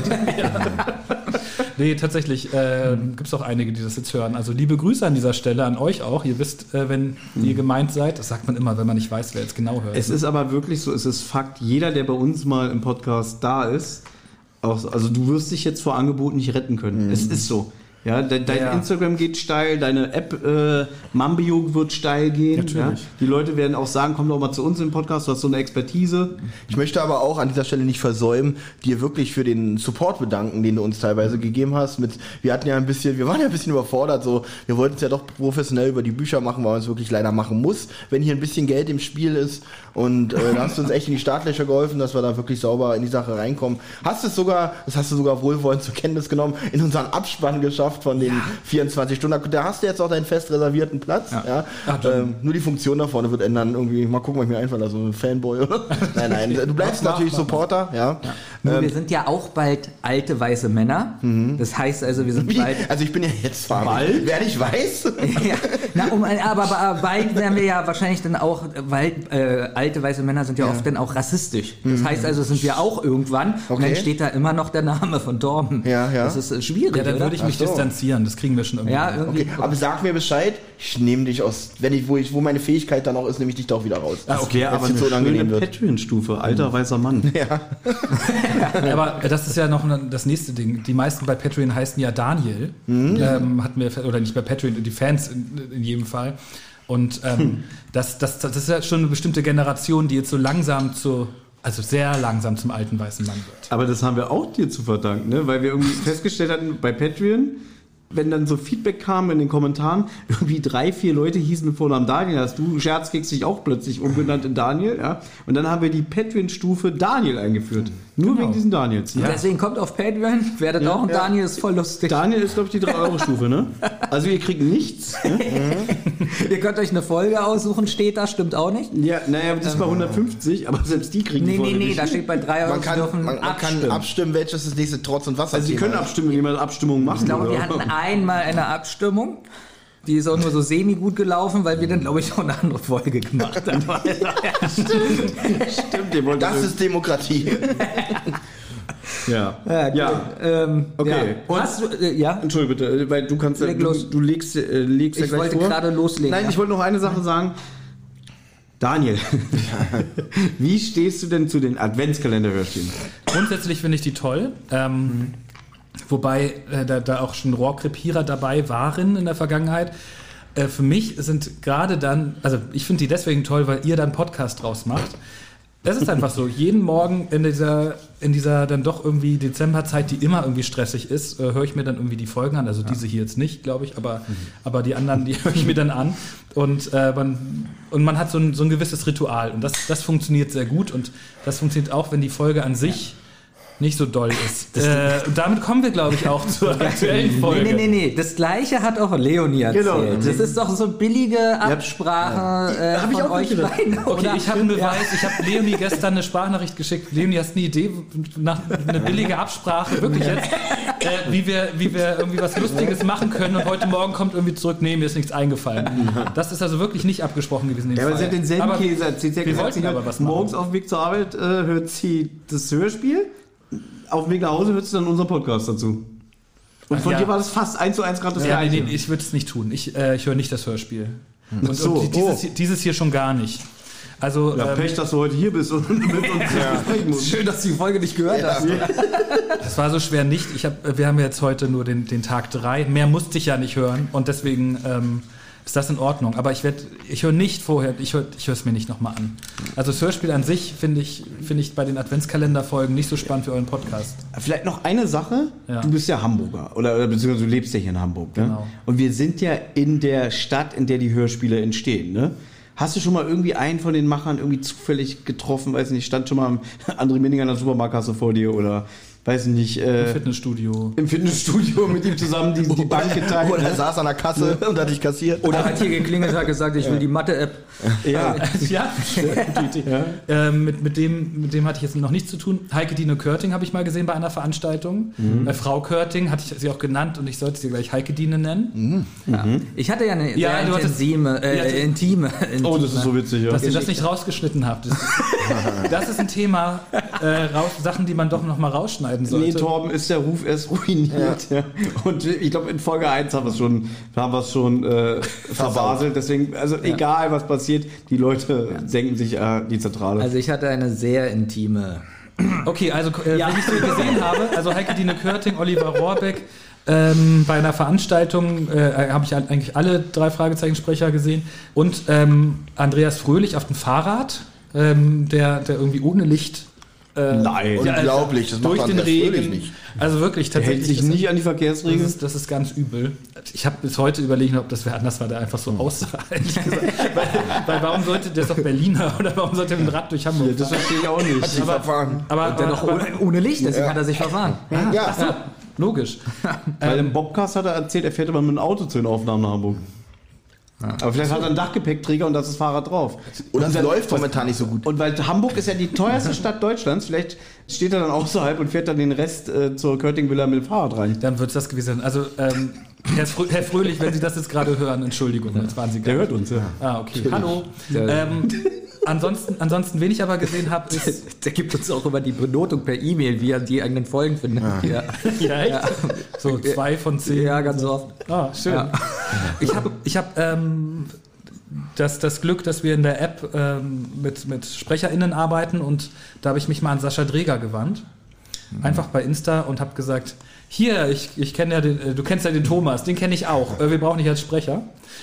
S4: Nee, tatsächlich äh, gibt es auch einige, die das jetzt hören. Also liebe Grüße an dieser Stelle, an euch auch. Ihr wisst, äh, wenn ihr gemeint seid. Das sagt man immer, wenn man nicht weiß, wer jetzt genau hört.
S3: Es ist aber wirklich so, es ist Fakt, jeder, der bei uns mal im Podcast da ist, auch, so- also du wirst dich jetzt vor Angeboten nicht retten können. Es ist so. Ja, de, dein
S4: Ja.
S3: Instagram geht steil, deine App äh, Mambio wird steil gehen.
S4: Natürlich.
S3: Ja? Die Leute werden auch sagen, komm doch mal zu uns im Podcast, du hast so eine Expertise.
S2: Ich möchte aber auch an dieser Stelle nicht versäumen, dir wirklich für den Support bedanken, den du uns teilweise gegeben hast. Mit, wir hatten ja ein bisschen, wir waren ja ein bisschen überfordert, so, wir wollten es ja doch professionell über die Bücher machen, weil man es wirklich leider machen muss, wenn hier ein bisschen Geld im Spiel ist. Und äh, da hast du uns echt in die Startlöcher geholfen, dass wir da wirklich sauber in die Sache reinkommen. Hast es sogar, das hast du sogar wohlwollend zur Kenntnis genommen, in unseren Abspann geschafft von den vierundzwanzig Stunden. Da hast du jetzt auch deinen fest reservierten Platz. Ja.
S4: Ach, John.
S2: ähm, nur die Funktion da vorne wird ändern. Irgendwie, mal gucken, was ich mir einfallen lasse. So ein Fanboy oder? Nein, nein, du bleibst
S4: Mach,
S2: natürlich
S4: mach,
S2: Supporter. Ja.
S1: Nur
S2: Ähm,
S1: wir sind ja auch bald alte weiße Männer. Das heißt also, wir sind
S2: wie?
S1: bald.
S2: Also ich bin ja jetzt farbig. Wer nicht weiß?
S1: Ja, na, um, aber, aber bald werden wir ja wahrscheinlich dann auch, weil äh, alte weiße Männer sind ja, oft dann auch rassistisch. Das heißt also, sind wir auch irgendwann und
S2: Okay.
S1: dann steht da immer noch der Name von Torben.
S2: Ja, ja.
S1: Das ist äh, schwierig,
S4: ja, dann
S1: oder?
S4: würde ich mich
S2: Ach so.
S4: distanzieren, das kriegen wir schon irgendwie.
S1: Ja, irgendwie.
S2: Okay, aber sag mir Bescheid, ich nehme dich aus, wenn ich, wo ich, wo meine Fähigkeit dann auch ist, nehme ich dich doch wieder raus.
S3: Ah, okay,
S2: Wenn's
S3: aber
S2: jetzt
S3: eine
S2: so unangenehm
S3: schöne
S2: wird.
S3: Patreon-Stufe, alter weißer Mann.
S2: Ja.
S4: Aber das ist ja noch das nächste Ding. Die meisten bei Patreon heißen ja Daniel.
S2: Mhm.
S4: Ähm, hatten wir, oder nicht bei Patreon, die Fans in, in jedem Fall. Und ähm, das, das, das ist ja schon eine bestimmte Generation, die jetzt so langsam zu, also sehr langsam zum alten weißen Mann wird.
S3: Aber das haben wir auch dir zu verdanken, ne? Weil wir irgendwie festgestellt hatten, bei Patreon, wenn dann so Feedback kam in den Kommentaren, irgendwie drei, vier Leute hießen mit Vornamen Daniel, hast du Scherzkeks dich auch plötzlich umbenannt in Daniel, ja? Und dann haben wir die Patreon-Stufe Daniel eingeführt. Nur
S4: Genau.
S3: wegen diesen Daniels.
S1: Ja. Deswegen kommt auf Patreon, werdet
S2: Ja.
S1: auch ein
S2: Ja.
S1: Daniel, ist voll lustig.
S3: Daniel ist, glaube ich, die drei Euro Stufe, ne? Also ihr kriegt nichts. Ne?
S1: Ihr könnt euch eine Folge aussuchen, steht da, stimmt auch nicht.
S3: Ja, naja, das ist bei hundertfünfzig, aber selbst die kriegen
S1: Nee,
S3: die
S1: nee,
S3: Folge
S1: nee,
S3: nicht.
S1: da steht bei drei Euro,
S2: Man kann,
S1: dürfen
S2: man, man kann
S1: abstimmen.
S2: abstimmen, welches das nächste Trotz- und Wasser
S3: Also sie können abstimmen, wenn jemand Abstimmung machen.
S1: Ich glaube, wir
S3: oder?
S1: hatten einmal eine Abstimmung. Die ist auch nur so semi-gut gelaufen, weil wir dann, glaube ich, auch eine andere Folge gemacht haben.
S3: Stimmt, ihr wollt
S2: Das ist Demokratie.
S3: ja.
S1: Ja,
S3: Ja.
S1: gut. Ähm,
S3: Okay.
S1: Ja.
S3: Und-
S1: Hast du, äh, ja?
S3: Entschuldige bitte, weil du kannst ja,
S1: Leg
S3: du,
S1: los.
S3: du legst, äh, legst ja
S1: Ich
S3: gleich
S1: wollte
S3: vor.
S1: gerade loslegen.
S3: Nein,
S1: ja.
S3: ich wollte noch eine Sache sagen. Daniel, wie stehst du denn zu den Adventskalender-Hörspielen?
S4: Grundsätzlich finde ich die toll. Ähm, wobei äh, da, da auch schon Rohrkrepierer dabei waren in der Vergangenheit. Äh, für mich sind gerade dann, also ich finde die deswegen toll, weil ihr dann Podcast draus macht. Das ist einfach so. Jeden Morgen in dieser, in dieser dann doch irgendwie Dezemberzeit, die immer irgendwie stressig ist, äh, höre ich mir dann irgendwie die Folgen an. Also diese hier jetzt nicht, glaube ich, aber, aber die anderen, die höre ich mir dann an. Und, äh, man, und man hat so ein, so ein gewisses Ritual. Und das, das funktioniert sehr gut. Und das funktioniert auch, wenn die Folge an sich nicht so doll ist. Äh, und damit kommen wir, glaube ich, auch zur aktuellen Folge.
S1: Nee, nee, nee, nee. Das Gleiche hat auch Leonie erzählt.
S3: Genau.
S1: Das ist doch so billige Absprache äh,
S3: Hab ich
S1: von
S3: auch
S1: euch
S3: gedacht.
S1: beiden.
S4: Okay,
S1: oder?
S4: ich habe eine Weiß, ich habe Leonie gestern eine Sprachnachricht geschickt. Leonie, hast du eine Idee, nach eine billige Absprache, wirklich jetzt, äh, wie, wir, wie wir irgendwie was Lustiges machen können und heute Morgen kommt irgendwie zurück, nee, mir ist nichts eingefallen. Das ist also wirklich nicht abgesprochen gewesen. in dem
S3: Ja, aber
S4: Fall.
S3: sie hat denselben
S4: Aber
S3: Käse erzählt. Sie hat
S4: wir
S3: gesagt,
S4: wollten
S3: sie
S4: aber
S3: hört
S4: was machen.
S3: morgens auf dem Weg zur Arbeit äh, hört sie das Hörspiel. Auf dem Weg nach Hause hört sie dann unseren Podcast dazu. Und von
S4: Ja.
S3: dir war das fast eins zu eins gerade das
S4: Ja, nee,
S3: Gleiche.
S4: nee, ich würde es nicht tun. Ich, äh, ich höre nicht das Hörspiel. Und,
S3: so,
S4: und die- dieses,
S3: oh.
S4: hier, dieses hier schon gar nicht. Also,
S3: Ja,
S4: ähm,
S3: Pech, dass du heute hier bist und mit uns sprechen musst.
S1: Schön, dass du die Folge nicht gehört hast.
S4: das war so schwer nicht. Ich hab, wir haben jetzt heute nur den, den Tag drei. Mehr musste ich ja nicht hören und deswegen ähm, ist das in Ordnung. Aber ich werde, ich höre nicht vorher, ich höre ich es mir nicht nochmal an. Also das Hörspiel an sich finde ich, finde ich bei den Adventskalenderfolgen nicht so spannend für euren Podcast.
S3: Vielleicht noch eine Sache.
S4: Ja.
S3: Du bist ja Hamburger oder, oder beziehungsweise du lebst ja hier in Hamburg. Ne?
S4: Genau.
S3: Und wir sind ja in der Stadt, in der die Hörspiele entstehen. Ne? Hast du schon mal irgendwie einen von den Machern irgendwie zufällig getroffen? Weiß nicht, stand schon mal André Minninger in der Supermarktkasse vor dir oder weiß nicht, äh,
S4: Fitnessstudio.
S3: im Fitnessstudio mit ihm zusammen die, die Bank geteilt.
S2: Oder er
S3: Ne?
S2: saß an der Kasse und hat dich kassiert.
S1: Oder hat hier geklingelt und hat gesagt, ich will die Mathe-App.
S3: Ja.
S4: Ja, gute Idee. Ähm, mit, mit, dem, mit dem hatte ich jetzt noch nichts zu tun. Heike Dine Körting habe ich mal gesehen bei einer Veranstaltung. Äh, Frau Körting hatte ich sie auch genannt und ich sollte sie gleich Heike Dine nennen.
S1: Ja. Ich hatte ja eine
S4: Ja,
S1: sehr
S4: du hattest-
S1: intime, äh,
S4: Ja, du-
S1: intime, intime.
S3: Oh, das ist so witzig, ja.
S4: Dass ihr das nicht rausgeschnitten habt. Das ist, das ist ein Thema, äh, raus, Sachen, die man doch noch mal rausschneiden sollte.
S3: Nee, Torben, ist der Ruf erst ruiniert. Ja. Und ich glaube, in Folge eins haben wir es schon, haben wir es schon äh, verbaselt. Deswegen, also egal was passiert, die Leute senken sich äh, die Zentrale.
S1: Also ich hatte eine sehr intime.
S4: Okay, also äh, wenn ich so gesehen habe, also Heike Dine Körting, Oliver Rohrbeck, ähm, bei einer Veranstaltung äh, habe ich eigentlich alle drei Fragezeichensprecher gesehen und ähm, Andreas Fröhlich auf dem Fahrrad, ähm, der, der irgendwie ohne Licht äh,
S3: Nein.
S4: ja,
S2: Unglaublich, das macht
S4: durch den
S2: Andreas Fröhlich
S4: Regen.
S2: nicht.
S4: Also wirklich,
S3: Der hält
S4: tatsächlich.
S3: sich
S4: das-
S3: nicht an die
S4: Das
S3: Verkehrsregeln.
S4: ist, das ist ganz übel. Ich habe bis heute überlegt, ob das wer anders war, der einfach so aussah. ehrlich gesagt. weil, weil warum sollte, der ist doch Berliner, oder warum sollte er mit dem Rad durch Hamburg
S3: Das
S4: fahren?
S3: verstehe ich auch nicht.
S2: Sich verfahren.
S4: Aber,
S1: Der noch ohne, ohne Licht, deswegen hat er sich verfahren.
S2: Ja,
S4: ja, logisch.
S3: Weil im Bobcast hat er erzählt, er fährt immer mit dem Auto zu den Aufnahmen nach Hamburg. Aber vielleicht hat er einen Dachgepäckträger und da ist das Fahrrad drauf.
S2: oder
S3: Und
S2: es
S3: dann-
S2: läuft momentan nicht so gut.
S3: Und weil Hamburg ist ja die teuerste Stadt Deutschlands, vielleicht steht er dann außerhalb und fährt dann den Rest äh, zur Körting-Villa mit dem Fahrrad rein.
S4: Dann wird es das gewesen sein. Also, ähm, Herr, Frö Herr Fröhlich, wenn Sie das jetzt gerade hören, Entschuldigung, jetzt waren Sie
S3: Der
S4: gar
S3: hört uns, ja.
S4: Ah, okay. Hallo. Ähm, ansonsten, ansonsten, wen ich aber gesehen habe, ist...
S1: Der gibt uns auch immer die Benotung per E-Mail, wie er die eigenen Folgen findet. Ja,
S4: ja echt? Ja. So zwei von zehn.
S1: Ja, ganz oft.
S4: Ah, schön. Ja. Ich habe ich hab, ähm, das, das Glück, dass wir in der App ähm, mit, mit SprecherInnen arbeiten und da habe ich mich mal an Sascha Dreger gewandt. Einfach bei Insta und habe gesagt, hier, ich, ich kenne ja den, du kennst ja den Thomas, den kenne ich auch. Wir brauchen dich als Sprecher.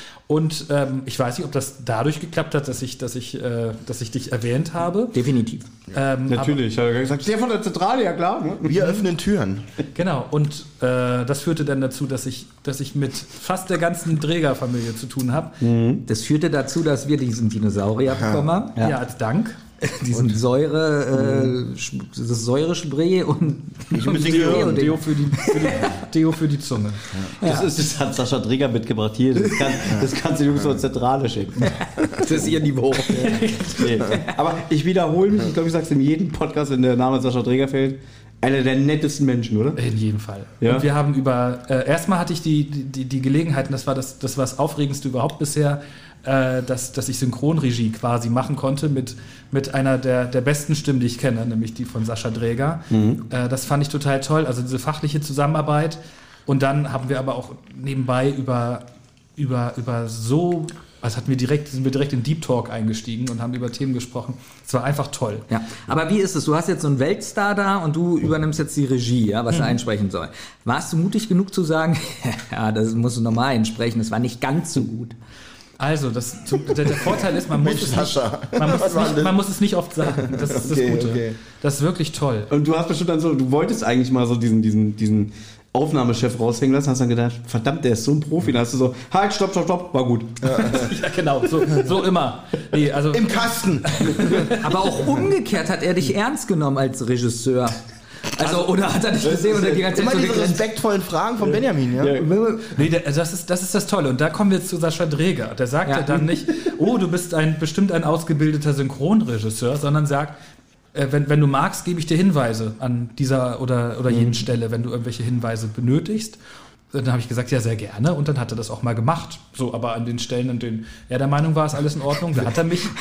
S4: Und ähm, ich weiß nicht, ob das dadurch geklappt hat, dass ich, dass ich, äh, dass ich dich erwähnt habe.
S1: Definitiv.
S4: Ähm,
S3: Natürlich, hat er gesagt, der von der Zentrale, ja klar. Ne?
S2: Wir öffnen Türen.
S4: Genau, und äh, das führte dann dazu, dass ich, dass ich mit fast der ganzen Dräger-Familie zu tun habe.
S1: Mhm. Das führte dazu, dass wir diesen Dinosaurier bekommen haben.
S4: Ja. ja, als Dank.
S1: Diesen und Säure, äh, das Säurespray und,
S2: ich
S1: und
S2: Deo,
S4: und Deo für die, für die, Deo für die Zunge.
S3: Ja. Das, ist, das hat Sascha Dreger mitgebracht hier. Das, kann, das kannst du Jungs zur Zentrale schicken.
S1: Das ist ihr Niveau.
S3: Nee. Aber ich wiederhole mich, ich glaube, ich sage es in jedem Podcast, wenn der Name Sascha Dreger fällt. Einer der nettesten Menschen, oder?
S4: In jedem Fall.
S3: Ja.
S4: Und wir haben über, äh, erstmal hatte ich die, die, die Gelegenheit, und das war das, das war das Aufregendste überhaupt bisher, äh, dass, dass ich Synchronregie quasi machen konnte mit, mit einer der, der besten Stimmen, die ich kenne, nämlich die von Sascha Dreger. Mhm. Äh, das fand ich total toll, also diese fachliche Zusammenarbeit. Und dann haben wir aber auch nebenbei über, über, über so... Also hatten wir direkt, sind wir direkt in Deep Talk eingestiegen und haben über Themen gesprochen. Es war einfach toll.
S1: Ja, aber wie ist es? Du hast jetzt so einen Weltstar da und du übernimmst jetzt die Regie, ja, was mhm. er einsprechen soll. Warst du mutig genug zu sagen, ja, das musst du normal einsprechen, das war nicht ganz so gut?
S4: Also, das, der, der Vorteil ist, man muss, es nicht, man, muss es nicht, man muss es nicht oft sagen. Das ist okay, das Gute. Okay. Das ist wirklich toll.
S3: Und du hast bestimmt dann so, du wolltest eigentlich mal so diesen, diesen, diesen Aufnahmechef raushängen lassen, hast dann gedacht, verdammt, der ist so ein Profi. Dann hast du so, halt, stopp, stopp, stopp, war gut.
S4: Ja, ja genau, so, so immer. Nee, also
S2: im Kasten.
S1: Aber auch umgekehrt hat er dich ernst genommen als Regisseur. Also, also oder hat er dich gesehen oder die ganze Zeit
S2: immer
S1: so
S2: diese respektvollen Fragen von Benjamin, ja?
S1: ja.
S4: Nee, das ist, das ist das Tolle. Und da kommen wir jetzt zu Sascha Dreger. Der sagt ja, ja dann nicht, oh, du bist ein, bestimmt ein ausgebildeter Synchronregisseur, sondern sagt, äh, wenn, wenn du magst, gebe ich dir Hinweise an dieser oder, oder jenen mhm. Stelle, wenn du irgendwelche Hinweise benötigst. Dann habe ich gesagt, ja, sehr gerne. Und dann hat er das auch mal gemacht. So, aber an den Stellen, an denen er der Meinung war, ist alles in Ordnung, da hat er mich,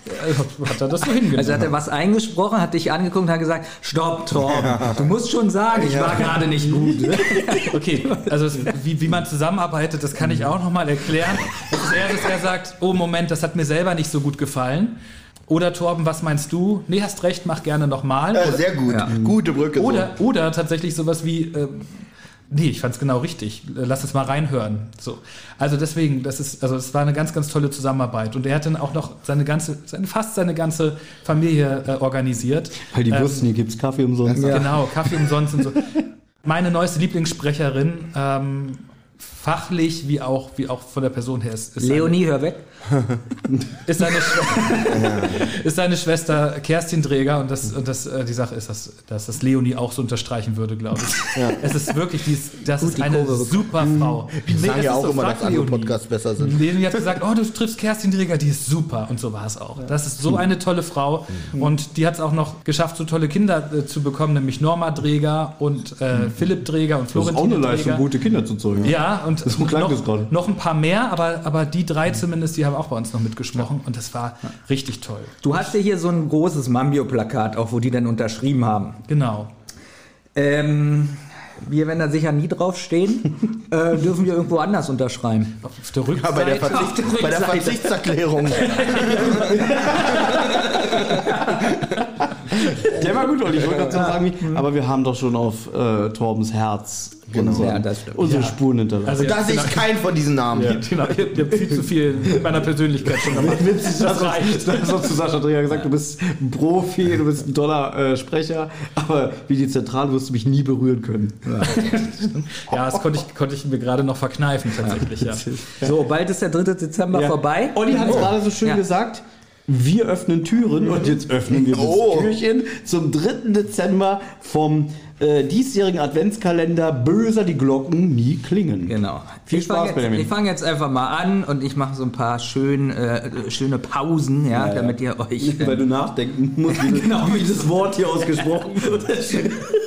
S4: äh, hat er das so hingenommen.
S1: Also hat er was eingesprochen, hat dich angeguckt und hat gesagt, stopp, Torben, du musst schon sagen, ich war gerade nicht gut.
S4: Okay, also es, wie, wie man zusammenarbeitet, das kann ich auch nochmal erklären. Das ist eher, dass er sagt, oh Moment, das hat mir selber nicht so gut gefallen. Oder Torben, was meinst du? Nee, hast recht, mach gerne nochmal.
S2: Ja, sehr gut, ja. Gute Brücke.
S4: Oder, so. oder tatsächlich sowas wie... Äh, Nee, ich fand's genau richtig. Lass es mal reinhören. So. Also deswegen, das ist, also es war eine ganz, ganz tolle Zusammenarbeit. Und er hat dann auch noch seine ganze, seine, fast seine ganze Familie äh, organisiert.
S3: Weil die wussten, ähm, hier gibt's Kaffee umsonst.
S4: Ja. Genau, Kaffee umsonst und so. Meine neueste Lieblingssprecherin, ähm, fachlich wie auch, wie auch von der Person her ist. ist
S1: Leonie, eine, hör weg.
S4: Ist seine, ist seine Schwester Kerstin Dreger und, das, und das, die Sache ist, dass, dass das Leonie auch so unterstreichen würde, glaube ich. Ja. Es ist wirklich, dies, das Gut, ist eine Kurve. Super Frau.
S2: Die nee, sagen ja auch so, immer, dass andere Podcasts besser sind.
S4: Leonie hat gesagt, oh, du triffst Kerstin Dreger, die ist super. Und so war es auch. Das ist so eine tolle Frau. Und die hat es auch noch geschafft, so tolle Kinder äh, zu bekommen, nämlich Norma Dreger und äh, Philipp Dreger und Florentin Dreger.
S3: Das ist auch eine Leistung, gute Kinder zu zeugen.
S4: Ja, und das noch, noch ein paar mehr, aber, aber die drei zumindest, die haben auch bei uns noch mitgesprochen und das war ja. richtig toll.
S1: Du hast ja hier so ein großes Mambio-Plakat, auch wo die dann unterschrieben haben.
S4: Genau.
S1: Ähm, wir werden da sicher nie drauf stehen, äh, dürfen wir irgendwo anders unterschreiben.
S4: Auf der Rückseite.
S2: Ja, bei der, Verzicht, der, bei der Verzichtserklärung.
S3: Der war gut, Olli. Ich wollte dazu sagen, aber wir haben doch schon auf äh, Torbens Herz
S2: genau.
S3: unsere,
S2: ja,
S3: unsere ja. Spuren hinterlassen.
S2: Also da sehe ich keinen von diesen Namen.
S4: Ja. Genau, ihr habt viel zu viel mit meiner Persönlichkeit schon gemacht.
S3: Das reicht. Das hast du Sascha Dreger gesagt, du bist ein Profi, du bist ein toller äh, Sprecher, aber wie die Zentrale wirst du mich nie berühren können.
S4: Ja, ja das konnte ich, konnte ich mir gerade noch verkneifen tatsächlich. Ja.
S1: So, bald ist der dritte Dezember ja. vorbei.
S3: Olli hat es oh. gerade so schön ja. gesagt. Wir öffnen Türen und jetzt öffnen wir
S2: oh.
S3: das Türchen zum dritten Dezember vom äh, diesjährigen Adventskalender Böser die Glocken nie klingen.
S1: Genau.
S3: Viel Spaß, Benjamin.
S1: Ich fange jetzt einfach mal an und ich mache so ein paar schön, äh, schöne Pausen, ja, ja, damit ihr euch...
S3: Weil du nachdenken musst, wie, genau, wie das Wort hier ausgesprochen wird.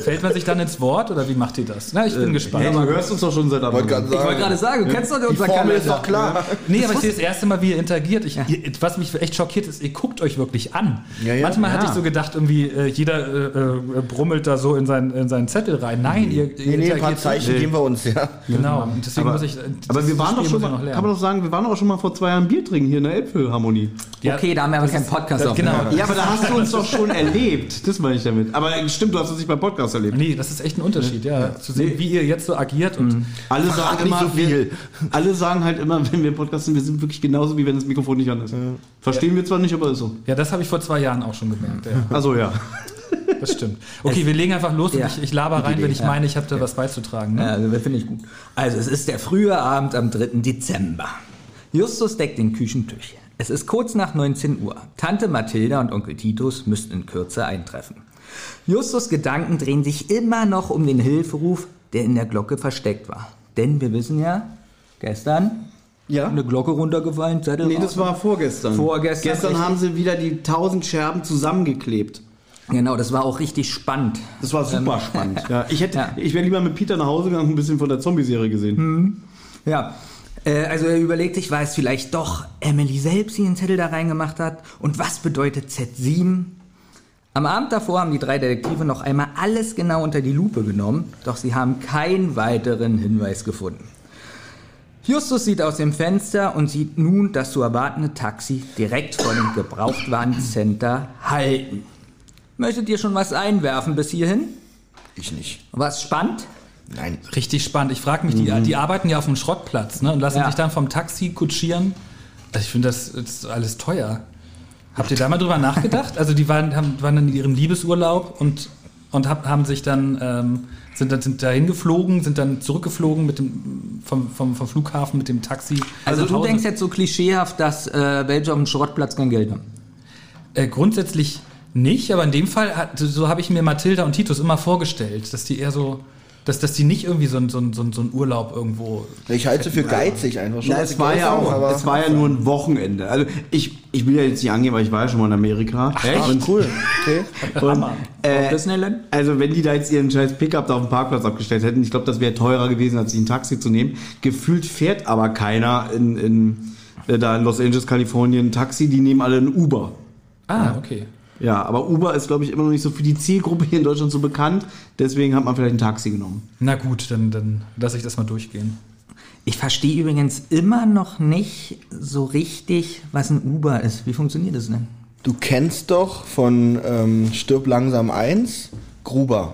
S4: Fällt man sich dann ins Wort oder wie macht ihr das? Na, ich bin gespannt.
S3: Hey, du hörst uns doch schon seit
S2: Wollte
S3: Anfang.
S2: gerade
S1: Ich wollte gerade sagen, du kennst doch
S2: die
S1: unser
S2: Formel ist
S1: Kalender.
S2: doch klar.
S4: Nee, aber ich sehe das erste Mal, wie ihr interagiert. Ich, ihr, was mich echt schockiert ist, ihr guckt euch wirklich an.
S2: Ja, ja.
S4: Manchmal hatte
S3: Ja.
S4: ich so gedacht, irgendwie äh, jeder äh, äh, brummelt da so in seinen, in seinen Zettel rein. Nein, ihr, ihr
S2: Nee, nee, ein paar
S4: interagiert
S2: Zeichen
S3: Nee.
S2: geben wir uns, ja.
S4: Genau, und deswegen
S3: Aber,
S4: muss ich. äh,
S3: aber
S4: dieses
S3: wir waren doch
S4: Spiel
S3: schon
S4: muss ich
S3: mal,
S4: noch
S3: kann man doch sagen, wir waren auch schon mal vor zwei Jahren Bier trinken hier in der Elbphilharmonie.
S4: Ja,
S1: Okay, da haben wir aber keinen Podcast
S4: das-
S1: auf.
S4: genau.
S3: Ja, aber da hast du uns doch schon erlebt. Das meine ich damit. Aber stimmt, du hast uns nicht beim Podcast erlebt.
S4: Nee, das ist echt ein Unterschied, ja. Zu sehen, wie ihr jetzt so agiert und
S3: Alle
S2: Verrat
S3: sagen
S2: nicht
S3: immer,
S2: so viel.
S3: Wir, alle sagen halt immer, wenn wir im Podcast sind, wir sind wirklich genauso, wie wenn das Mikrofon nicht an ist. Verstehen wir zwar nicht, aber ist so.
S4: ja, das habe ich vor zwei Jahren auch schon gemerkt. Ja,
S3: Also ja.
S4: das stimmt. Okay, wir legen einfach los
S1: Ja.
S4: und ich, ich laber rein, wenn ich meine, ich habe da was beizutragen. Ne?
S1: Ja, also das finde ich gut. Also es ist der frühe Abend am dritten Dezember. Justus deckt den Küchentisch. Es ist kurz nach neunzehn Uhr. Tante Mathilda und Onkel Titus müssten in Kürze eintreffen. Justus' Gedanken drehen sich immer noch um den Hilferuf, der in der Glocke versteckt war. Denn wir wissen ja, gestern
S3: Ja.
S1: eine Glocke runtergefallen, Zettel
S3: Nee,
S1: raus.
S3: das war vorgestern.
S1: Vorgestern,
S3: Gestern
S1: richtig.
S3: haben sie wieder die tausend Scherben zusammengeklebt.
S1: Genau, das war auch richtig spannend.
S3: Das war super spannend. Ja, ich hätte,
S1: ja.
S3: ich wäre lieber mit Peter nach Hause gegangen und ein bisschen von der Zombie-Serie gesehen.
S1: Ja, äh, also er überlegt sich, war es vielleicht doch Emily selbst, die den Zettel da reingemacht hat? Und was bedeutet Z sieben? Am Abend davor haben die drei Detektive noch einmal alles genau unter die Lupe genommen, doch sie haben keinen weiteren Hinweis gefunden. Justus sieht aus dem Fenster und sieht nun das zu erwartende Taxi direkt vor dem Gebrauchtwarencenter halten. Möchtet ihr schon was einwerfen bis hierhin?
S2: Ich nicht.
S1: Was spannend?
S2: Nein.
S4: Richtig spannend. Ich frage mich, die, die arbeiten ja auf dem Schrottplatz, ne, und lassen
S1: Ja.
S4: sich dann vom Taxi kutschieren. Also ich finde, das, das ist alles teuer. Habt ihr da mal drüber nachgedacht? Also die waren, haben, waren dann in ihrem Liebesurlaub und, und hab, haben sich dann, ähm, sind dann sind dahin geflogen, sind dann zurückgeflogen mit dem, vom, vom, vom Flughafen mit dem Taxi.
S1: Also
S4: nach
S1: du
S4: Hause.
S1: denkst jetzt so klischeehaft, dass äh, welche auf dem Schrottplatz kein Geld haben.
S4: Äh, grundsätzlich nicht, aber in dem Fall, hat, so habe ich mir Mathilda und Titus immer vorgestellt, dass die eher so, dass, dass die nicht irgendwie so ein, so ein, so ein so ein Urlaub irgendwo...
S2: Ich halte für geizig einfach schon.
S3: Ja,
S2: was
S3: es
S2: ich
S3: war
S2: Geld
S3: ja
S2: habe,
S3: auch,
S2: aber-
S3: es war ja nur ein Wochenende. Also ich, ich will ja jetzt nicht angehen, weil ich war ja schon mal in Amerika.
S2: Echt?
S3: Und,
S2: Cool. Okay.
S3: und,
S1: Auf
S3: äh,
S1: Disneyland?
S3: also wenn die da jetzt ihren scheiß Pickup da auf dem Parkplatz abgestellt hätten, ich glaube, das wäre teurer gewesen, als sich ein Taxi zu nehmen. Gefühlt fährt aber keiner in, in, äh, da in Los Angeles, Kalifornien ein Taxi, die nehmen alle ein Uber.
S4: Ah, okay.
S3: Ja, aber Uber ist, glaube ich, immer noch nicht so für die Zielgruppe hier in Deutschland so bekannt. Deswegen hat man vielleicht ein Taxi genommen.
S4: Na gut, dann, dann lasse ich das mal durchgehen.
S1: Ich verstehe übrigens immer noch nicht so richtig, was ein Uber ist. Wie funktioniert das denn?
S2: Du kennst doch von ähm, Stirb langsam eins Gruber.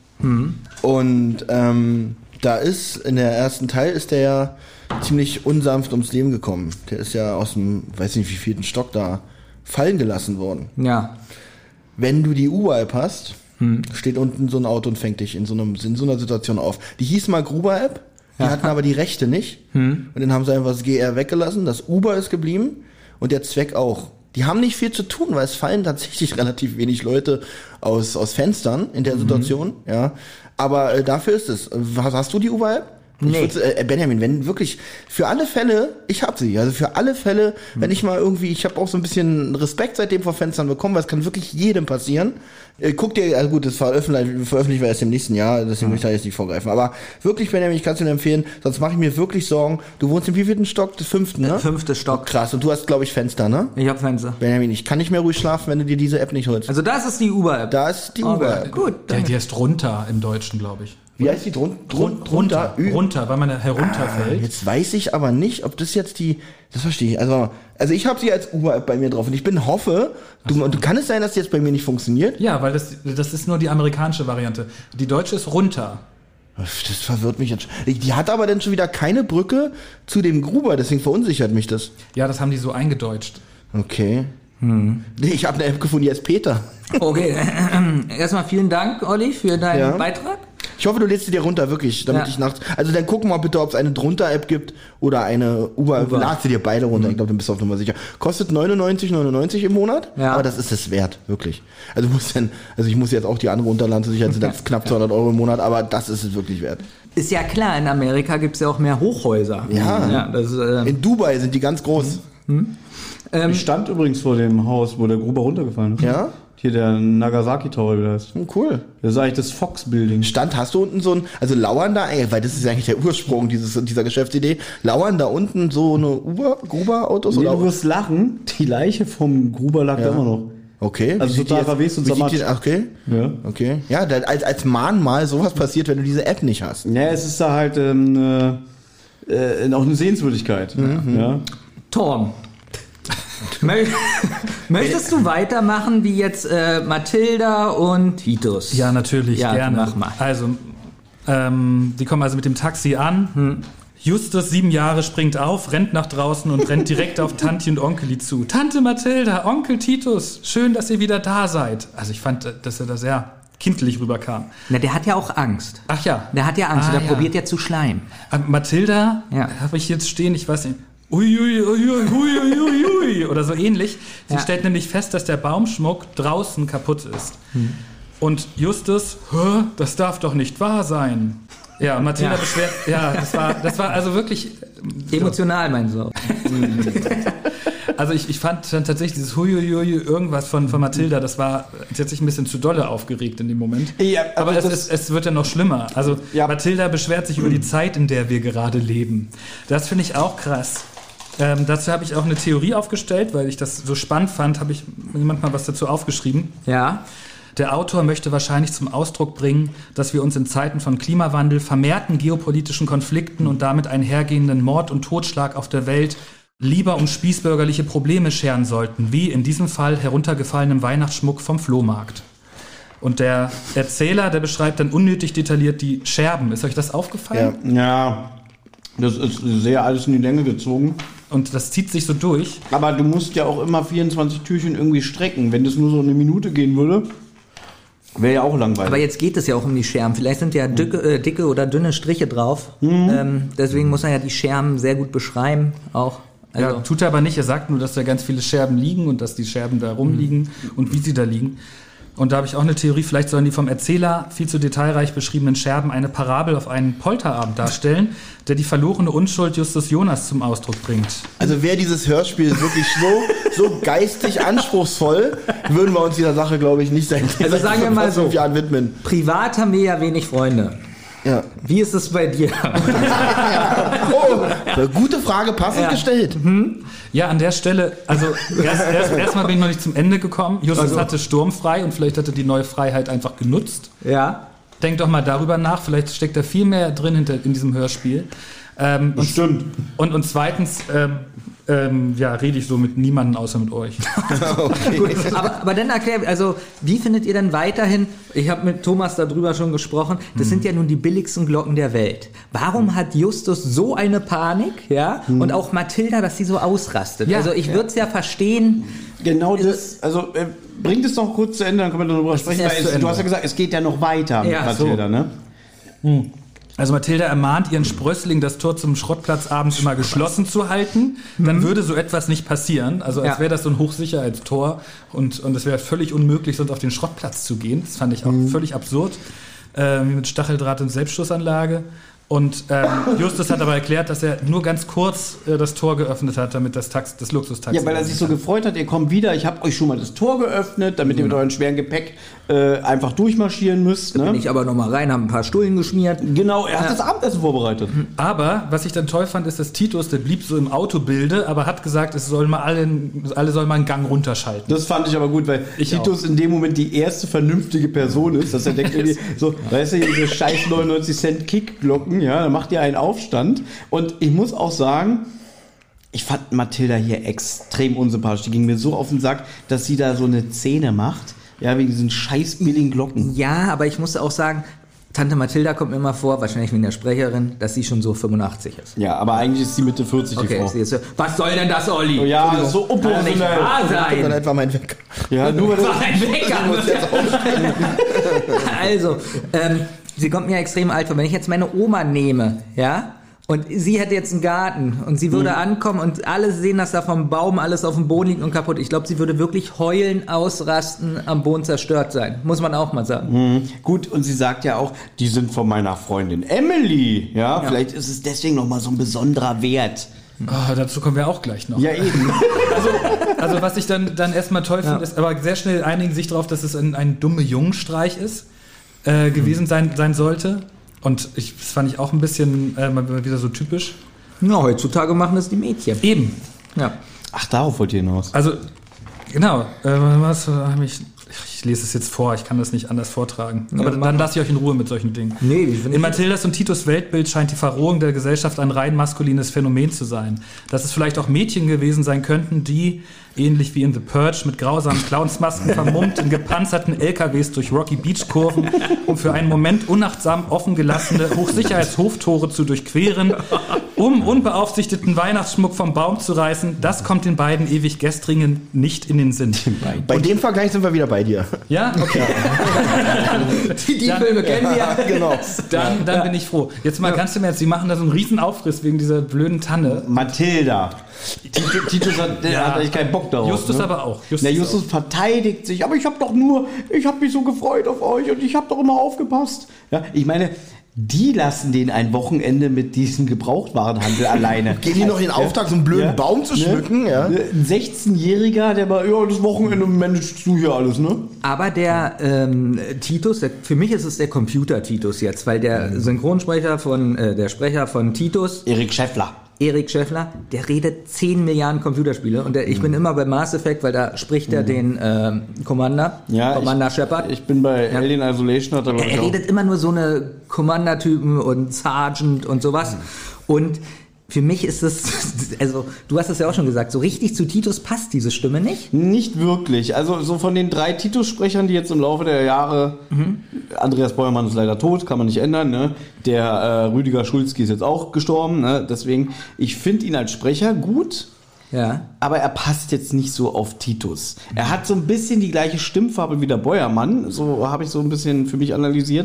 S2: Und ähm, da ist, in der ersten Teil ist der ja ziemlich unsanft ums Leben gekommen. Der ist ja aus dem, weiß nicht wie vierten Stock da fallen gelassen worden.
S1: Ja.
S2: Wenn du die Uber-App hast, steht unten so ein Auto und fängt dich in so, einem, in so einer Situation auf. Die hieß mal Gruber-App, die hatten aber die Rechte nicht. Und dann haben sie einfach das G R weggelassen, das Uber ist geblieben und der Zweck auch. Die haben nicht viel zu tun, weil es fallen tatsächlich relativ wenig Leute aus, aus Fenstern in der Situation. Ja, aber äh, dafür ist es. Hast, hast du die Uber-App?
S1: Nee.
S2: Ich würd, äh, Benjamin, wenn wirklich, für alle Fälle, ich hab sie, also für alle Fälle, wenn ich mal irgendwie, ich habe auch so ein bisschen Respekt seitdem vor Fenstern bekommen, weil es kann wirklich jedem passieren. Äh, guck dir, also gut, das veröffentlicht, veröffentlicht wir erst im nächsten Jahr, deswegen will ich da jetzt nicht vorgreifen. Aber wirklich, Benjamin, ich kann es dir nur empfehlen, sonst mache ich mir wirklich Sorgen. Du wohnst im wievielten Stock? Des fünften, ne?
S1: Fünfter Stock.
S2: Krass, und du hast, glaube ich, Fenster, ne?
S1: Ich hab Fenster.
S2: Benjamin, ich kann nicht mehr ruhig schlafen, wenn du dir diese App nicht holst.
S1: Also das ist die Uber-App.
S2: Da ist die
S1: Okay,
S2: Uber-App.
S1: Gut.
S4: Der,
S1: Dann.
S4: die heißt runter im Deutschen, glaube ich.
S2: Wie heißt die? Drun, drun, drunter? Ü-
S4: runter, weil man da herunterfällt.
S2: Jetzt weiß ich aber nicht, ob das jetzt die, das verstehe ich. Also, also ich habe sie als Uber-App bei mir drauf und ich bin hoffe, du, du kann es sein, dass die jetzt bei mir nicht funktioniert?
S4: Ja, weil das, das ist nur die amerikanische Variante. Die deutsche ist runter.
S2: Das verwirrt mich jetzt. Die hat aber dann schon wieder keine Brücke zu dem Gruber, deswegen verunsichert mich das.
S4: Ja, das haben die so eingedeutscht.
S2: Okay. Hm. Ich habe eine App gefunden, die heißt Peter.
S1: Okay. Erstmal vielen Dank, Olli, für deinen
S2: Ja.
S1: Beitrag.
S2: Ich hoffe, du lädst sie dir runter, wirklich, damit
S1: Ja.
S2: ich nachts. Also dann guck mal bitte, ob es eine drunter-App gibt oder eine Uber.
S1: Uber.
S2: Lad sie dir beide runter, ich glaube, dann bist du auf Nummer sicher. Kostet neunundneunzig neunundneunzig im Monat,
S1: Ja.
S2: aber das ist es wert, wirklich. Also du musst dann, also ich muss jetzt auch die andere runterladen, zur Sicherheit sind das knapp zweihundert Euro im Monat, aber das ist es wirklich wert.
S1: Ist ja klar, in Amerika gibt es ja auch mehr Hochhäuser.
S2: Ja.
S1: ja das ist, äh,
S2: In Dubai sind die ganz groß.
S3: Ich stand übrigens vor dem Haus, wo der Gruber runtergefallen ist.
S2: Ja?
S3: Hier der Nagasaki Tower, wie das heißt.
S2: Oh, cool.
S3: Das ist eigentlich das Fox Building.
S2: Stand, hast du unten so ein, also lauern da, ey, weil das ist ja eigentlich der Ursprung dieses, dieser Geschäftsidee, lauern da unten so eine Uber, Gruber-Autos?
S3: Nee,
S2: oder?
S3: du wirst lachen, die Leiche vom Gruber lag
S2: Ja.
S3: da immer noch.
S2: Okay.
S3: Also
S2: wie sieht
S3: total
S2: die jetzt-
S3: verwest und
S2: wie sieht die-
S3: zermatscht.
S2: Okay.
S3: Ja.
S2: Okay. Ja, da, als, als Mahnmal sowas passiert, wenn du diese App nicht hast.
S3: Ja, es ist da halt ähm, äh, äh, auch eine Sehenswürdigkeit. Ja.
S1: Torben. Mö- Möchtest du weitermachen wie jetzt äh, Mathilda und Titus?
S4: Ja, natürlich,
S1: Ja,
S4: gerne.
S1: mach mal.
S4: Also, ähm, die kommen also mit dem Taxi an.
S1: Hm.
S4: Justus, sieben Jahre, springt auf, rennt nach draußen und rennt direkt auf Tanti und Onkeli zu. Tante Mathilda, Onkel Titus, schön, dass ihr wieder da seid. Also ich fand, dass er da sehr kindlich rüberkam.
S1: Na, der hat ja auch Angst.
S4: Ach ja.
S1: Der hat ja Angst
S4: Ah,
S1: und der
S4: ja.
S1: probiert ja zu schleimen.
S4: Äh, Mathilda,
S1: Ja.
S4: habe ich jetzt stehen, ich weiß nicht. Uiuiuiuiuiui ui, ui, ui, ui, oder so ähnlich. Sie
S1: Ja.
S4: stellt nämlich fest, dass der Baumschmuck draußen kaputt ist.
S1: Hm.
S4: Und Justus, "Hä, das darf doch nicht wahr sein. Ja, und Mathilda
S1: Ja.
S4: beschwert, ja, das war, das war also wirklich,
S1: Emotional, mein Sohn.
S4: also ich, ich fand dann tatsächlich dieses Huiuiui irgendwas von, von Mathilda, das war, sie hat sich ein bisschen zu dolle aufgeregt in dem Moment.
S3: Ja,
S4: aber
S3: aber
S4: es,
S3: das-
S4: es, es wird ja noch schlimmer. Also
S3: Ja.
S4: Mathilda beschwert sich über die Zeit, in der wir gerade leben. Das finde ich auch krass. Ähm, dazu habe ich auch eine Theorie aufgestellt, weil ich das so spannend fand, habe ich jemand mal was dazu aufgeschrieben.
S1: Ja.
S4: Der Autor möchte wahrscheinlich zum Ausdruck bringen, dass wir uns in Zeiten von Klimawandel, vermehrten geopolitischen Konflikten und damit einhergehenden Mord und Totschlag auf der Welt lieber um spießbürgerliche Probleme scheren sollten, wie in diesem Fall heruntergefallenem Weihnachtsschmuck vom Flohmarkt. Und der Erzähler, der beschreibt dann unnötig detailliert die Scherben. Ist euch das aufgefallen?
S3: Ja, das ist sehr alles in die Länge gezogen.
S4: Und das zieht sich so durch.
S3: Aber du musst ja auch immer vierundzwanzig Türchen irgendwie strecken. Wenn das nur so eine Minute gehen würde, wäre ja auch langweilig.
S1: Aber jetzt geht es ja auch um die Scherben. Vielleicht sind ja dicke, äh, dicke oder dünne Striche drauf. Ähm, deswegen muss er ja die Scherben sehr gut beschreiben. Auch. Also,
S4: Ja, tut er aber nicht. Er sagt nur, dass da ganz viele Scherben liegen und dass die Scherben da rumliegen und wie sie da liegen. Und da habe ich auch eine Theorie, vielleicht sollen die vom Erzähler viel zu detailreich beschriebenen Scherben eine Parabel auf einen Polterabend darstellen, der die verlorene Unschuld Justus Jonas zum Ausdruck bringt.
S2: Also wäre dieses Hörspiel wirklich so, so geistig anspruchsvoll, würden wir uns dieser Sache, glaube ich, nicht seit
S1: Also sagen wir mal so.
S2: fünf Jahren widmen.
S1: privat haben wir ja wenig Freunde.
S2: Ja.
S1: Wie ist es bei dir?
S2: Oh, gute Frage, passend
S1: Ja.
S2: gestellt.
S4: Ja, an der Stelle, also erst, erst, erstmal bin ich noch nicht zum Ende gekommen. Justus
S1: Also.
S4: hatte sturmfrei und vielleicht hat er die neue Freiheit einfach genutzt.
S1: Ja.
S4: Denkt doch mal darüber nach, vielleicht steckt da viel mehr drin hinter, in diesem Hörspiel. Ähm, und,
S3: Stimmt.
S4: Und, und zweitens, ähm, ähm, ja, rede ich so mit niemandem außer mit euch.
S1: Gut, aber, aber dann erklär, also wie findet ihr denn weiterhin, ich habe mit Thomas darüber schon gesprochen, das sind ja nun die billigsten Glocken der Welt. Warum hat Justus so eine Panik, ja, und auch Mathilda, dass sie so ausrastet?
S4: Ja.
S1: Also ich würde es ja verstehen,
S3: Genau das, also äh, bringt es noch kurz zu Ende, dann können wir darüber sprechen.
S1: erst
S3: Weil
S1: zu
S3: es,
S1: Ende.
S3: du hast ja gesagt, es geht ja noch weiter
S1: Ja,
S3: mit
S1: so.
S3: Mathilda, ne?
S4: Also Mathilda ermahnt ihren Sprössling, das Tor zum Schrottplatz abends immer geschlossen zu halten. Dann würde so etwas nicht passieren. Also als
S1: Ja.
S4: wäre das so ein Hochsicherheitstor und, und es wäre völlig unmöglich, sonst auf den Schrottplatz zu gehen. Das fand ich auch völlig absurd. Ähm, mit Stacheldraht und Selbstschussanlage. Und ähm, Justus hat aber erklärt, dass er nur ganz kurz äh, das Tor geöffnet hat, damit das, Tax das Luxustaxi...
S3: Ja, weil er sich so gefreut hat, ihr kommt wieder, ich habe euch schon mal das Tor geöffnet, damit ihr mit eurem schweren Gepäck äh, einfach durchmarschieren müsst.
S1: bin
S3: Ne?
S1: ich aber nochmal rein, habe ein paar Stullen geschmiert.
S3: Genau, er hat das Abendessen vorbereitet.
S4: Aber was ich dann toll fand, ist, dass Titus, der blieb so im Autobilde, aber hat gesagt, es sollen mal alle, alle sollen mal einen Gang runterschalten.
S3: Das fand ich aber gut, weil
S4: Ich
S3: Titus in dem Moment die erste vernünftige Person ist, dass er denkt, irgendwie so, weißt du, diese scheiß neunundneunzig Cent Kickglocken, ja, da macht ihr einen Aufstand. Und ich muss auch sagen, ich fand Mathilda hier extrem unsympathisch. Die ging mir so auf den Sack, dass sie da so eine Szene macht, ja, wegen diesen scheiß billigen Glocken.
S1: Ja, aber ich muss auch sagen, Tante Mathilda kommt mir immer vor, wahrscheinlich wegen der Sprecherin, dass sie schon so fünfundachtzig ist.
S3: Ja, aber eigentlich ist sie Mitte vierzig, die
S1: Okay,
S3: Frau.
S1: sie ist so, was soll denn das, Olli?
S3: Oh ja, so
S1: Kann doch nicht
S3: unprofessionell.
S1: wahr
S2: Dann
S1: sein.
S2: etwa mein Wecker.
S3: Ja, nur weil
S1: War ein Wecker. Also, ähm, sie kommt mir extrem alt vor. Wenn ich jetzt meine Oma nehme, ja, und sie hätte jetzt einen Garten und sie würde ankommen und alle sehen, dass da vom Baum alles auf dem Boden liegt und kaputt. Ich glaube, sie würde wirklich heulen, ausrasten, am Boden zerstört sein. Muss man auch mal sagen.
S3: Mhm. Gut, und sie sagt ja auch, die sind von meiner Freundin Emily. Ja, vielleicht ist es deswegen nochmal so ein besonderer Wert.
S4: Oh, dazu kommen wir auch gleich noch.
S3: Ja, eben.
S4: Also was ich dann, dann erstmal toll finde, ist, aber sehr schnell einigen sich darauf, dass es ein, ein dumme Jungenstreich ist, äh, gewesen sein, sein sollte. Und ich, das fand ich auch ein bisschen äh, mal wieder so typisch.
S1: Ja, heutzutage machen das die Mädchen.
S4: Eben.
S1: Ja.
S3: Ach, darauf wollt ihr hinaus.
S4: Also, genau. Äh, was habe ich... Ich lese es jetzt vor, ich kann das nicht anders vortragen. Aber ja, dann lasse ich euch in Ruhe mit solchen Dingen.
S1: Nee, ich
S4: in Mathildas und Titus Weltbild scheint die Verrohung der Gesellschaft ein rein maskulines Phänomen zu sein. Dass es vielleicht auch Mädchen gewesen sein könnten, die, ähnlich wie in The Purge, mit grausamen Clownsmasken vermummt in gepanzerten L K Ws durch Rocky Beach kurven, um für einen Moment unachtsam offen gelassene Hochsicherheitshofttore zu durchqueren, um unbeaufsichtigten Weihnachtsschmuck vom Baum zu reißen. Das kommt den beiden ewig Gestrigen nicht in den Sinn.
S2: Bei dem Vergleich sind wir wieder bei dir.
S4: Ja? Okay.
S1: die die
S4: Dann-
S1: Filme kennen wir.
S2: Ja, genau.
S4: Dann, dann bin ich froh. Jetzt mal, kannst du mir jetzt, die machen da so einen riesen Aufriss wegen dieser blöden Tanne.
S3: Mathilda. Titus, Titus hat, der
S4: Ja.
S3: hat eigentlich keinen Bock darauf.
S4: Justus
S3: ne?
S4: aber auch.
S3: Der Justus verteidigt sich, aber ich habe doch nur, ich habe mich so gefreut auf euch und ich habe doch immer aufgepasst. Ja, ich meine, die lassen den ein Wochenende mit diesem Gebrauchtwarenhandel alleine.
S2: Geben die noch den Auftrag, so einen blöden
S3: Ja.
S2: Baum zu schmücken? Ja.
S3: Ein sechzehnjähriger, der mal, ja, das Wochenende managst du hier alles, ne?
S1: Aber der ähm, Titus, der, für mich ist es der Computer-Titus jetzt, weil der Synchronsprecher von, äh, der Sprecher von Titus,
S3: Erik Schäffler.
S1: Erik Schäffler, der redet zehn Milliarden Computerspiele und der, ich bin immer bei Mass Effect, weil da spricht er den ähm, Commander,
S3: Ja,
S1: Commander
S3: ich,
S1: Shepard.
S3: Ich bin bei Alien Isolation, hat er
S1: Er, er redet immer nur so eine Commander-Typen und Sergeant und sowas. Und für mich ist es, also du hast es ja auch schon gesagt, so richtig zu Titus passt diese Stimme nicht.
S3: Nicht wirklich. Also so von den drei Titus-Sprechern, die jetzt im Laufe der Jahre, mhm. Andreas Beuermann ist leider tot, kann man nicht ändern, ne? Der äh, Rüdiger Schulzki ist jetzt auch gestorben, ne? Deswegen, ich finde ihn als Sprecher gut,
S1: Ja.
S3: aber er passt jetzt nicht so auf Titus. Er hat so ein bisschen die gleiche Stimmfarbe wie der Beuermann, so habe ich so ein bisschen für mich analysiert.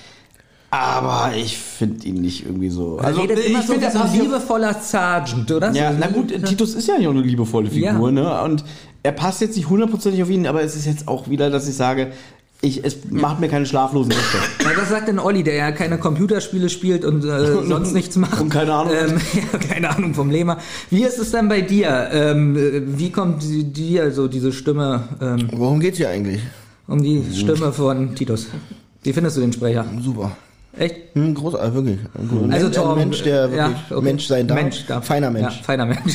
S3: Aber ich finde ihn nicht irgendwie so.
S1: Er redet
S3: ich
S1: immer so
S3: find,
S1: wie
S3: er
S1: so ein
S3: passt ja-
S1: liebevoller Sergeant, oder?
S3: Ja,
S1: so,
S3: na gut, Titus ist ja nicht auch eine liebevolle Figur,
S1: Ja.
S3: ne? Und er passt jetzt nicht hundertprozentig auf ihn, aber es ist jetzt auch wieder, dass ich sage, ich, es macht mir keine schlaflosen Nächte.
S1: Na, was sagt denn Olli, der ja keine Computerspiele spielt und äh, sonst nichts macht?
S3: Und keine Ahnung
S1: Ähm, ja, keine Ahnung vom Leben. Wie ist es denn bei dir? Ähm, äh, wie kommt die- dir so diese Stimme, ähm,
S2: Worum geht's hier eigentlich?
S1: um die Stimme von Titus? Wie findest du den Sprecher?
S2: Super.
S1: Echt?
S2: Hm, großartig, wirklich. Ein
S1: Also
S2: Mensch,
S1: Torben,
S2: ein Mensch, der wirklich
S1: ja, okay.
S2: Mensch sein darf.
S1: Mensch darf.
S2: Feiner Mensch.
S1: Ja, feiner Mensch.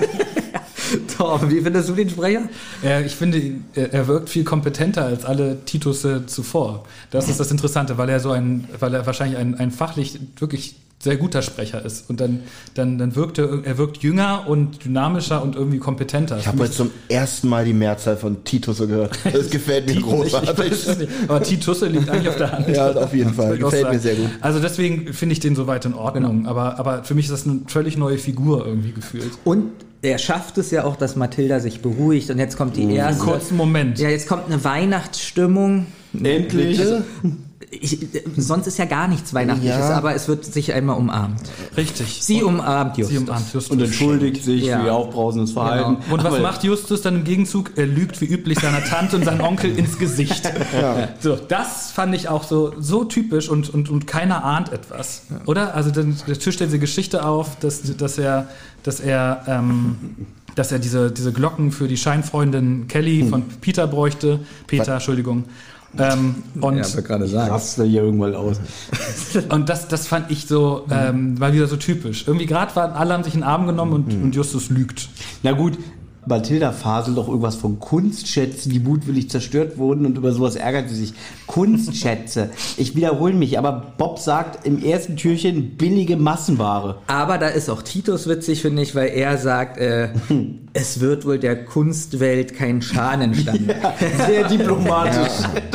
S1: Torben, wie findest du den Sprecher?
S4: Äh, ich finde, er, er wirkt viel kompetenter als alle Titusse zuvor. Das ist das Interessante, weil er so ein, weil er wahrscheinlich ein, ein fachlich wirklich sehr guter Sprecher ist. Und dann, dann, dann wirkt er, er wirkt jünger und dynamischer und irgendwie kompetenter.
S2: Ich habe heute zum ersten Mal die Mehrzahl von Titus gehört. Das gefällt mir
S4: Ich weiß
S2: großartig.
S4: es nicht. Aber Titusse liegt eigentlich auf der Hand.
S2: Ja, auf jeden Fall.
S4: Soll ich auch
S2: Gefällt mir
S4: sagen.
S2: sehr gut.
S4: Also deswegen finde ich den soweit in Ordnung. Aber, aber für mich ist das eine völlig neue Figur irgendwie gefühlt.
S1: Und er schafft es ja auch, dass Mathilda sich beruhigt und jetzt kommt die erste.
S4: Einen kurzen Moment.
S1: Ja, jetzt kommt eine Weihnachtsstimmung.
S3: Endlich.
S1: Also, ich, sonst ist ja gar nichts Weihnachtliches,
S2: Ja.
S1: aber es wird sich einmal umarmt.
S4: Richtig.
S1: Sie umarmt Justus.
S4: Sie umarmt Justus.
S3: Und entschuldigt sich
S1: Ja.
S3: für ihr aufbrausendes Verhalten.
S1: Genau.
S4: Und was
S3: Aber-
S4: macht Justus dann im Gegenzug? Er lügt wie üblich seiner Tante und seinem Onkel ins Gesicht. So, das fand ich auch so, so typisch und, und, und keiner ahnt etwas. Oder? Also dann tischt er diese Geschichte auf, dass, dass er, dass er, ähm, dass er diese, diese Glocken für die Scheinfreundin Kelly von Peter bräuchte. Peter, Entschuldigung. Ähm, und
S1: Ja, wollte gerade sagen.
S3: Raste hier irgendwann aus.
S4: Und das, das fand ich so, ähm, war wieder so typisch. Irgendwie gerade waren alle haben sich in den Arm genommen und, und Justus lügt.
S3: Na gut, Mathilda faselt doch irgendwas von Kunstschätzen, die mutwillig zerstört wurden und über sowas ärgert sie sich. Kunstschätze. Ich wiederhole mich, aber Bob sagt im ersten Türchen billige Massenware.
S1: Aber da ist auch Titus witzig, finde ich, weil er sagt, äh, es wird wohl der Kunstwelt kein Schaden entstanden.
S3: Sehr diplomatisch.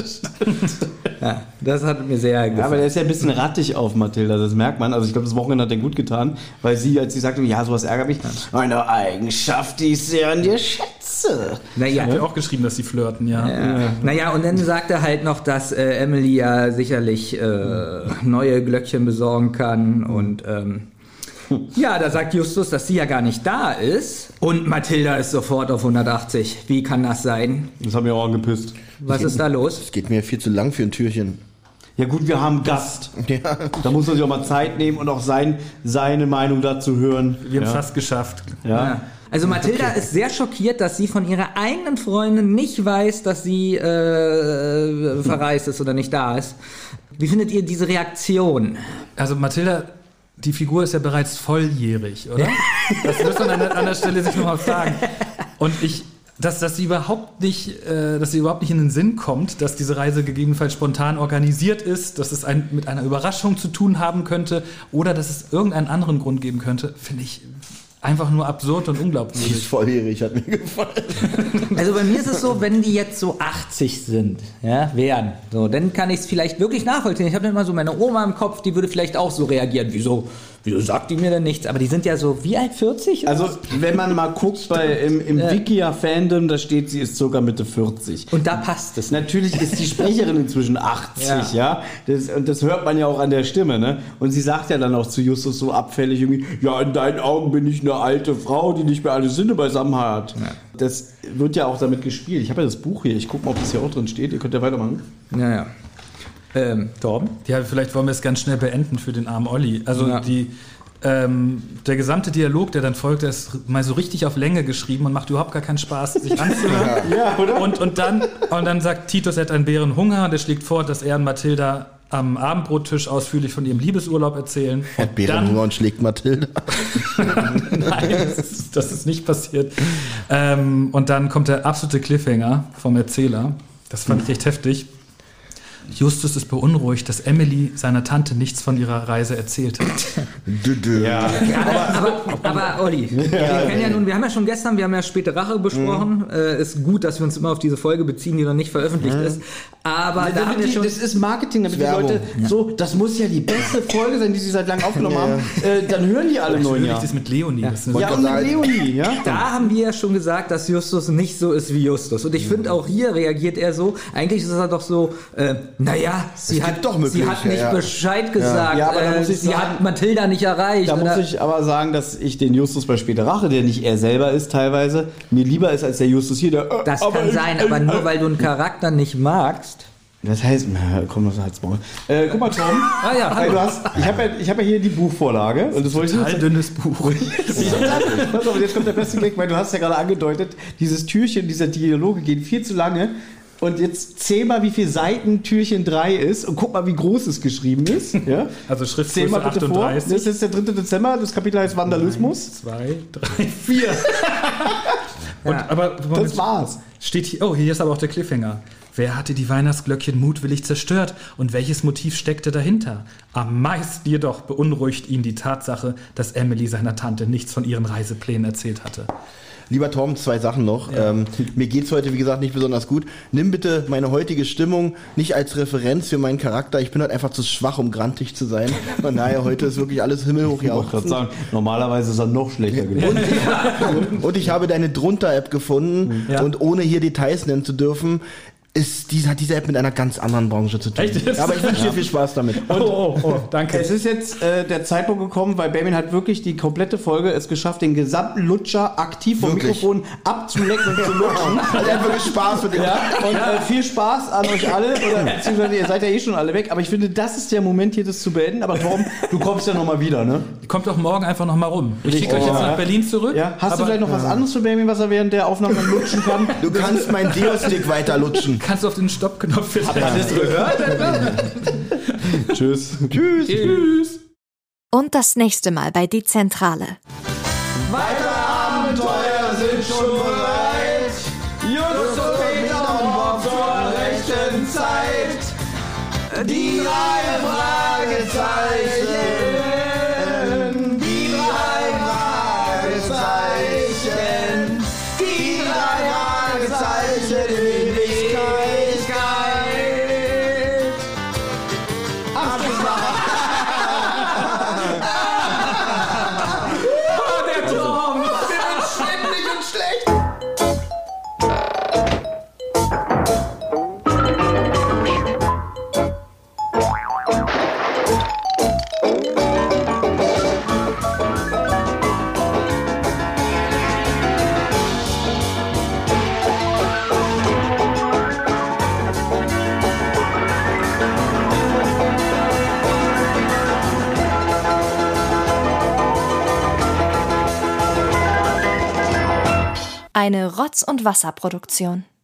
S1: Ja, das hat mir sehr gefallen.
S3: Ja, aber der ist ja ein bisschen rattig auf Mathilda, das merkt man. Also ich glaube, das Wochenende hat er gut getan, weil sie, als sie sagte, ja, sowas ärgert mich, eine Eigenschaft, die ich sehr an dir schätze.
S1: naja,
S4: Ich habe auch geschrieben, dass sie flirten, ja.
S1: Ja. Naja, und dann sagt er halt noch, dass äh, Emily ja sicherlich äh, neue Glöckchen besorgen kann und ähm, ja, da sagt Justus, dass sie ja gar nicht da ist und Mathilda ist sofort auf hundertachtzig. Wie kann das sein?
S3: Das hat mir auch angepisst.
S1: Was ist da los?
S2: Es geht mir viel zu lang für ein Türchen.
S3: Ja gut, wir haben einen Gast.
S2: Ja.
S3: Da muss man sich auch mal Zeit nehmen und auch sein, seine Meinung dazu hören.
S4: Wir haben es
S3: ja.
S4: fast geschafft.
S3: Ja.
S1: Ja. Also Mathilda okay. ist sehr schockiert, dass sie von ihrer eigenen Freundin nicht weiß, dass sie äh, verreist ist oder nicht da ist. Wie findet ihr diese Reaktion?
S4: Also Mathilda, die Figur ist ja bereits volljährig, oder? Das muss man an der, an der Stelle sich nochmal fragen. Und ich, dass, dass sie überhaupt nicht, äh, dass sie überhaupt nicht in den Sinn kommt, dass diese Reise gegebenenfalls spontan organisiert ist, dass es ein, mit einer Überraschung zu tun haben könnte oder dass es irgendeinen anderen Grund geben könnte, finde ich einfach nur absurd und unglaubwürdig.
S2: Die ist volljährig, hat mir gefallen.
S1: Also bei mir ist es so, wenn die jetzt so achtzig sind, ja, wären, so, dann kann ich es vielleicht wirklich nachvollziehen. Ich habe dann immer so meine Oma im Kopf, die würde vielleicht auch so reagieren. Wieso, wieso sagt die mir denn nichts? Aber die sind ja so, wie alt, vierzig?
S3: Also wenn man mal guckt bei, im, im
S1: Ja.
S3: Wikia-Fandom, da steht, sie ist sogar Mitte vierzig.
S1: Und da passt es.
S3: Natürlich ist die Sprecherin inzwischen achtzig, ja. ja? Das, und das hört man ja auch an der Stimme, ne? Und sie sagt ja dann auch zu Justus so abfällig irgendwie, ja, in deinen Augen bin ich eine alte Frau, die nicht mehr alle Sinne beisammen hat. Ja. Das wird ja auch damit gespielt. Ich habe ja das Buch hier, ich gucke mal, ob das hier auch drin steht. Ihr könnt ja weitermachen.
S1: Ja, ja. Ähm, Torben?
S4: Ja, vielleicht wollen wir es ganz schnell beenden für den armen Olli. Also
S1: Ja.
S4: die, ähm, der gesamte Dialog, der dann folgt, der ist mal so richtig auf Länge geschrieben und macht überhaupt gar keinen Spaß, sich anzuhören.
S3: Ja, oder?
S4: Und, und, dann, und dann sagt Titus, er hat einen Bärenhunger und er schlägt vor, dass er und Mathilda am Abendbrottisch ausführlich von ihrem Liebesurlaub erzählen.
S2: Er hat Bärenhunger und schlägt Mathilda.
S4: Nein, das ist, das ist nicht passiert. Ähm, und dann kommt der absolute Cliffhanger vom Erzähler. Das fand ich echt heftig. Justus ist beunruhigt, dass Emily seiner Tante nichts von ihrer Reise erzählt hat.
S3: Ja.
S1: Ja, aber, aber Olli, wir kennen ja nun, wir haben ja schon gestern, wir haben ja späte Rache besprochen. Mhm. Äh, ist gut, dass wir uns immer auf diese Folge beziehen, die noch nicht veröffentlicht mhm. ist. Aber da haben wir
S3: die,
S1: schon.
S3: das ist Marketing, damit die
S2: Werbung.
S3: Leute so, das muss ja die beste Folge sein, die sie seit langem aufgenommen
S2: Ja.
S3: haben. Äh, dann hören die alle neun
S4: Natürlich
S3: Jahre.
S4: das mit Leonie.
S1: Ja.
S4: Das ist eine
S3: Ja, und mit Leonie, ja.
S1: Da haben wir ja schon gesagt, dass Justus nicht so ist wie Justus. Und ich finde, auch hier reagiert er so. Eigentlich ist er doch so, äh, naja, sie
S2: gibt
S1: hat,
S2: doch
S1: sie hat
S2: Möglichkeiten,
S1: nicht
S2: ja.
S1: Bescheid gesagt.
S3: Ja, aber da
S1: äh,
S3: muss ich
S1: sie
S3: sagen-
S1: hat Mathilda nicht erreicht.
S3: Da muss
S1: oder?
S3: ich aber sagen, dass ich den Justus bei Späte Rache, der nicht er selber ist teilweise, mir lieber ist als der Justus hier, der... Äh,
S1: Das
S3: aber
S1: kann
S3: ich-
S1: sein,
S3: äh,
S1: aber nur
S3: äh,
S1: weil du einen Charakter nicht magst.
S3: Das heißt, na, komm, das halt's Maul. Äh, guck mal, Tom.
S1: Ah ja,
S3: Ey,
S1: hallo.
S3: du hast, ich habe ja, ich hab ja hier die Buchvorlage. Und das wollte ich
S4: total
S3: nur-
S4: dünnes Buch.
S3: Pass auf, jetzt kommt der beste Gag, weil du hast ja gerade angedeutet, dieses Türchen, dieser Dialoge gehen viel zu lange. Und jetzt zähl mal, wie viele Seiten Türchen drei ist und guck mal, wie groß es geschrieben ist. Ja?
S4: Also
S3: Zähl mal
S4: Schriftgröße
S3: bitte vor. Das
S4: achtunddreißig.
S3: ist jetzt der dritte Dezember, das Kapitel heißt Vandalismus.
S4: Zwei, drei, vier. Und,
S1: Ja.
S4: aber
S3: Das war's.
S4: Steht hier, oh, hier ist aber auch der Cliffhanger. Wer hatte die Weihnachtsglöckchen mutwillig zerstört und welches Motiv steckte dahinter? Am meisten jedoch beunruhigt ihn die Tatsache, dass Emily seiner Tante nichts von ihren Reiseplänen erzählt hatte.
S2: Lieber Tom, zwei Sachen noch. Ähm, mir geht's heute, wie gesagt, nicht besonders gut. Nimm bitte meine heutige Stimmung nicht als Referenz für meinen Charakter. Ich bin halt einfach zu schwach, um grantig zu sein. Von daher, heute ist wirklich alles himmelhoch
S3: Ich wollte gerade
S2: jauchzend.
S3: sagen, normalerweise ist er noch schlechter geworden.
S2: Und ich habe deine Drunter-App gefunden.
S4: Ja.
S2: Und ohne hier Details nennen zu dürfen, ist diese, hat diese App mit einer ganz anderen Branche zu tun.
S4: Echt jetzt?
S2: Aber ich wünsche dir viel Spaß damit.
S4: Oh, oh, oh, danke.
S3: Es ist jetzt äh, der Zeitpunkt gekommen, weil Benjamin hat wirklich die komplette Folge es geschafft, den gesamten Lutscher aktiv vom
S2: Wirklich?
S3: Mikrofon abzulecken und zu lutschen.
S2: Also er hat wirklich Spaß mit dem.
S3: Ja, und äh, viel Spaß an euch alle, oder beziehungsweise ihr seid ja eh schon alle weg, aber ich finde, das ist der Moment hier, das zu beenden. Aber Torben, du kommst ja nochmal wieder, ne?
S4: Kommt doch morgen einfach nochmal rum. Ich schicke euch
S3: Oh,
S4: jetzt
S3: ja.
S4: nach Berlin zurück.
S3: Ja, hast du
S4: aber
S3: vielleicht noch was anderes für Benjamin, was er während der Aufnahme lutschen kann?
S2: Du kannst meinen Deo-Stick weiter lutschen.
S4: kannst du auf den Stoppknopf für
S3: Alles gehört? Tschüss. Tschüss.
S4: Tschüss.
S5: Und das nächste Mal bei Die Zentrale.
S3: Weitere Abenteuer sind schon bereit. Justus und Peter und Bob zur rechten Zeit. Die drei Fragezeichen. Die drei Fragezeichen. Die drei Fragezeichen in Ewigkeit. Abschlussmacher.
S4: Oh, der Tom!
S3: Ständig und schlecht.
S5: Eine Rotz- und Wasserproduktion.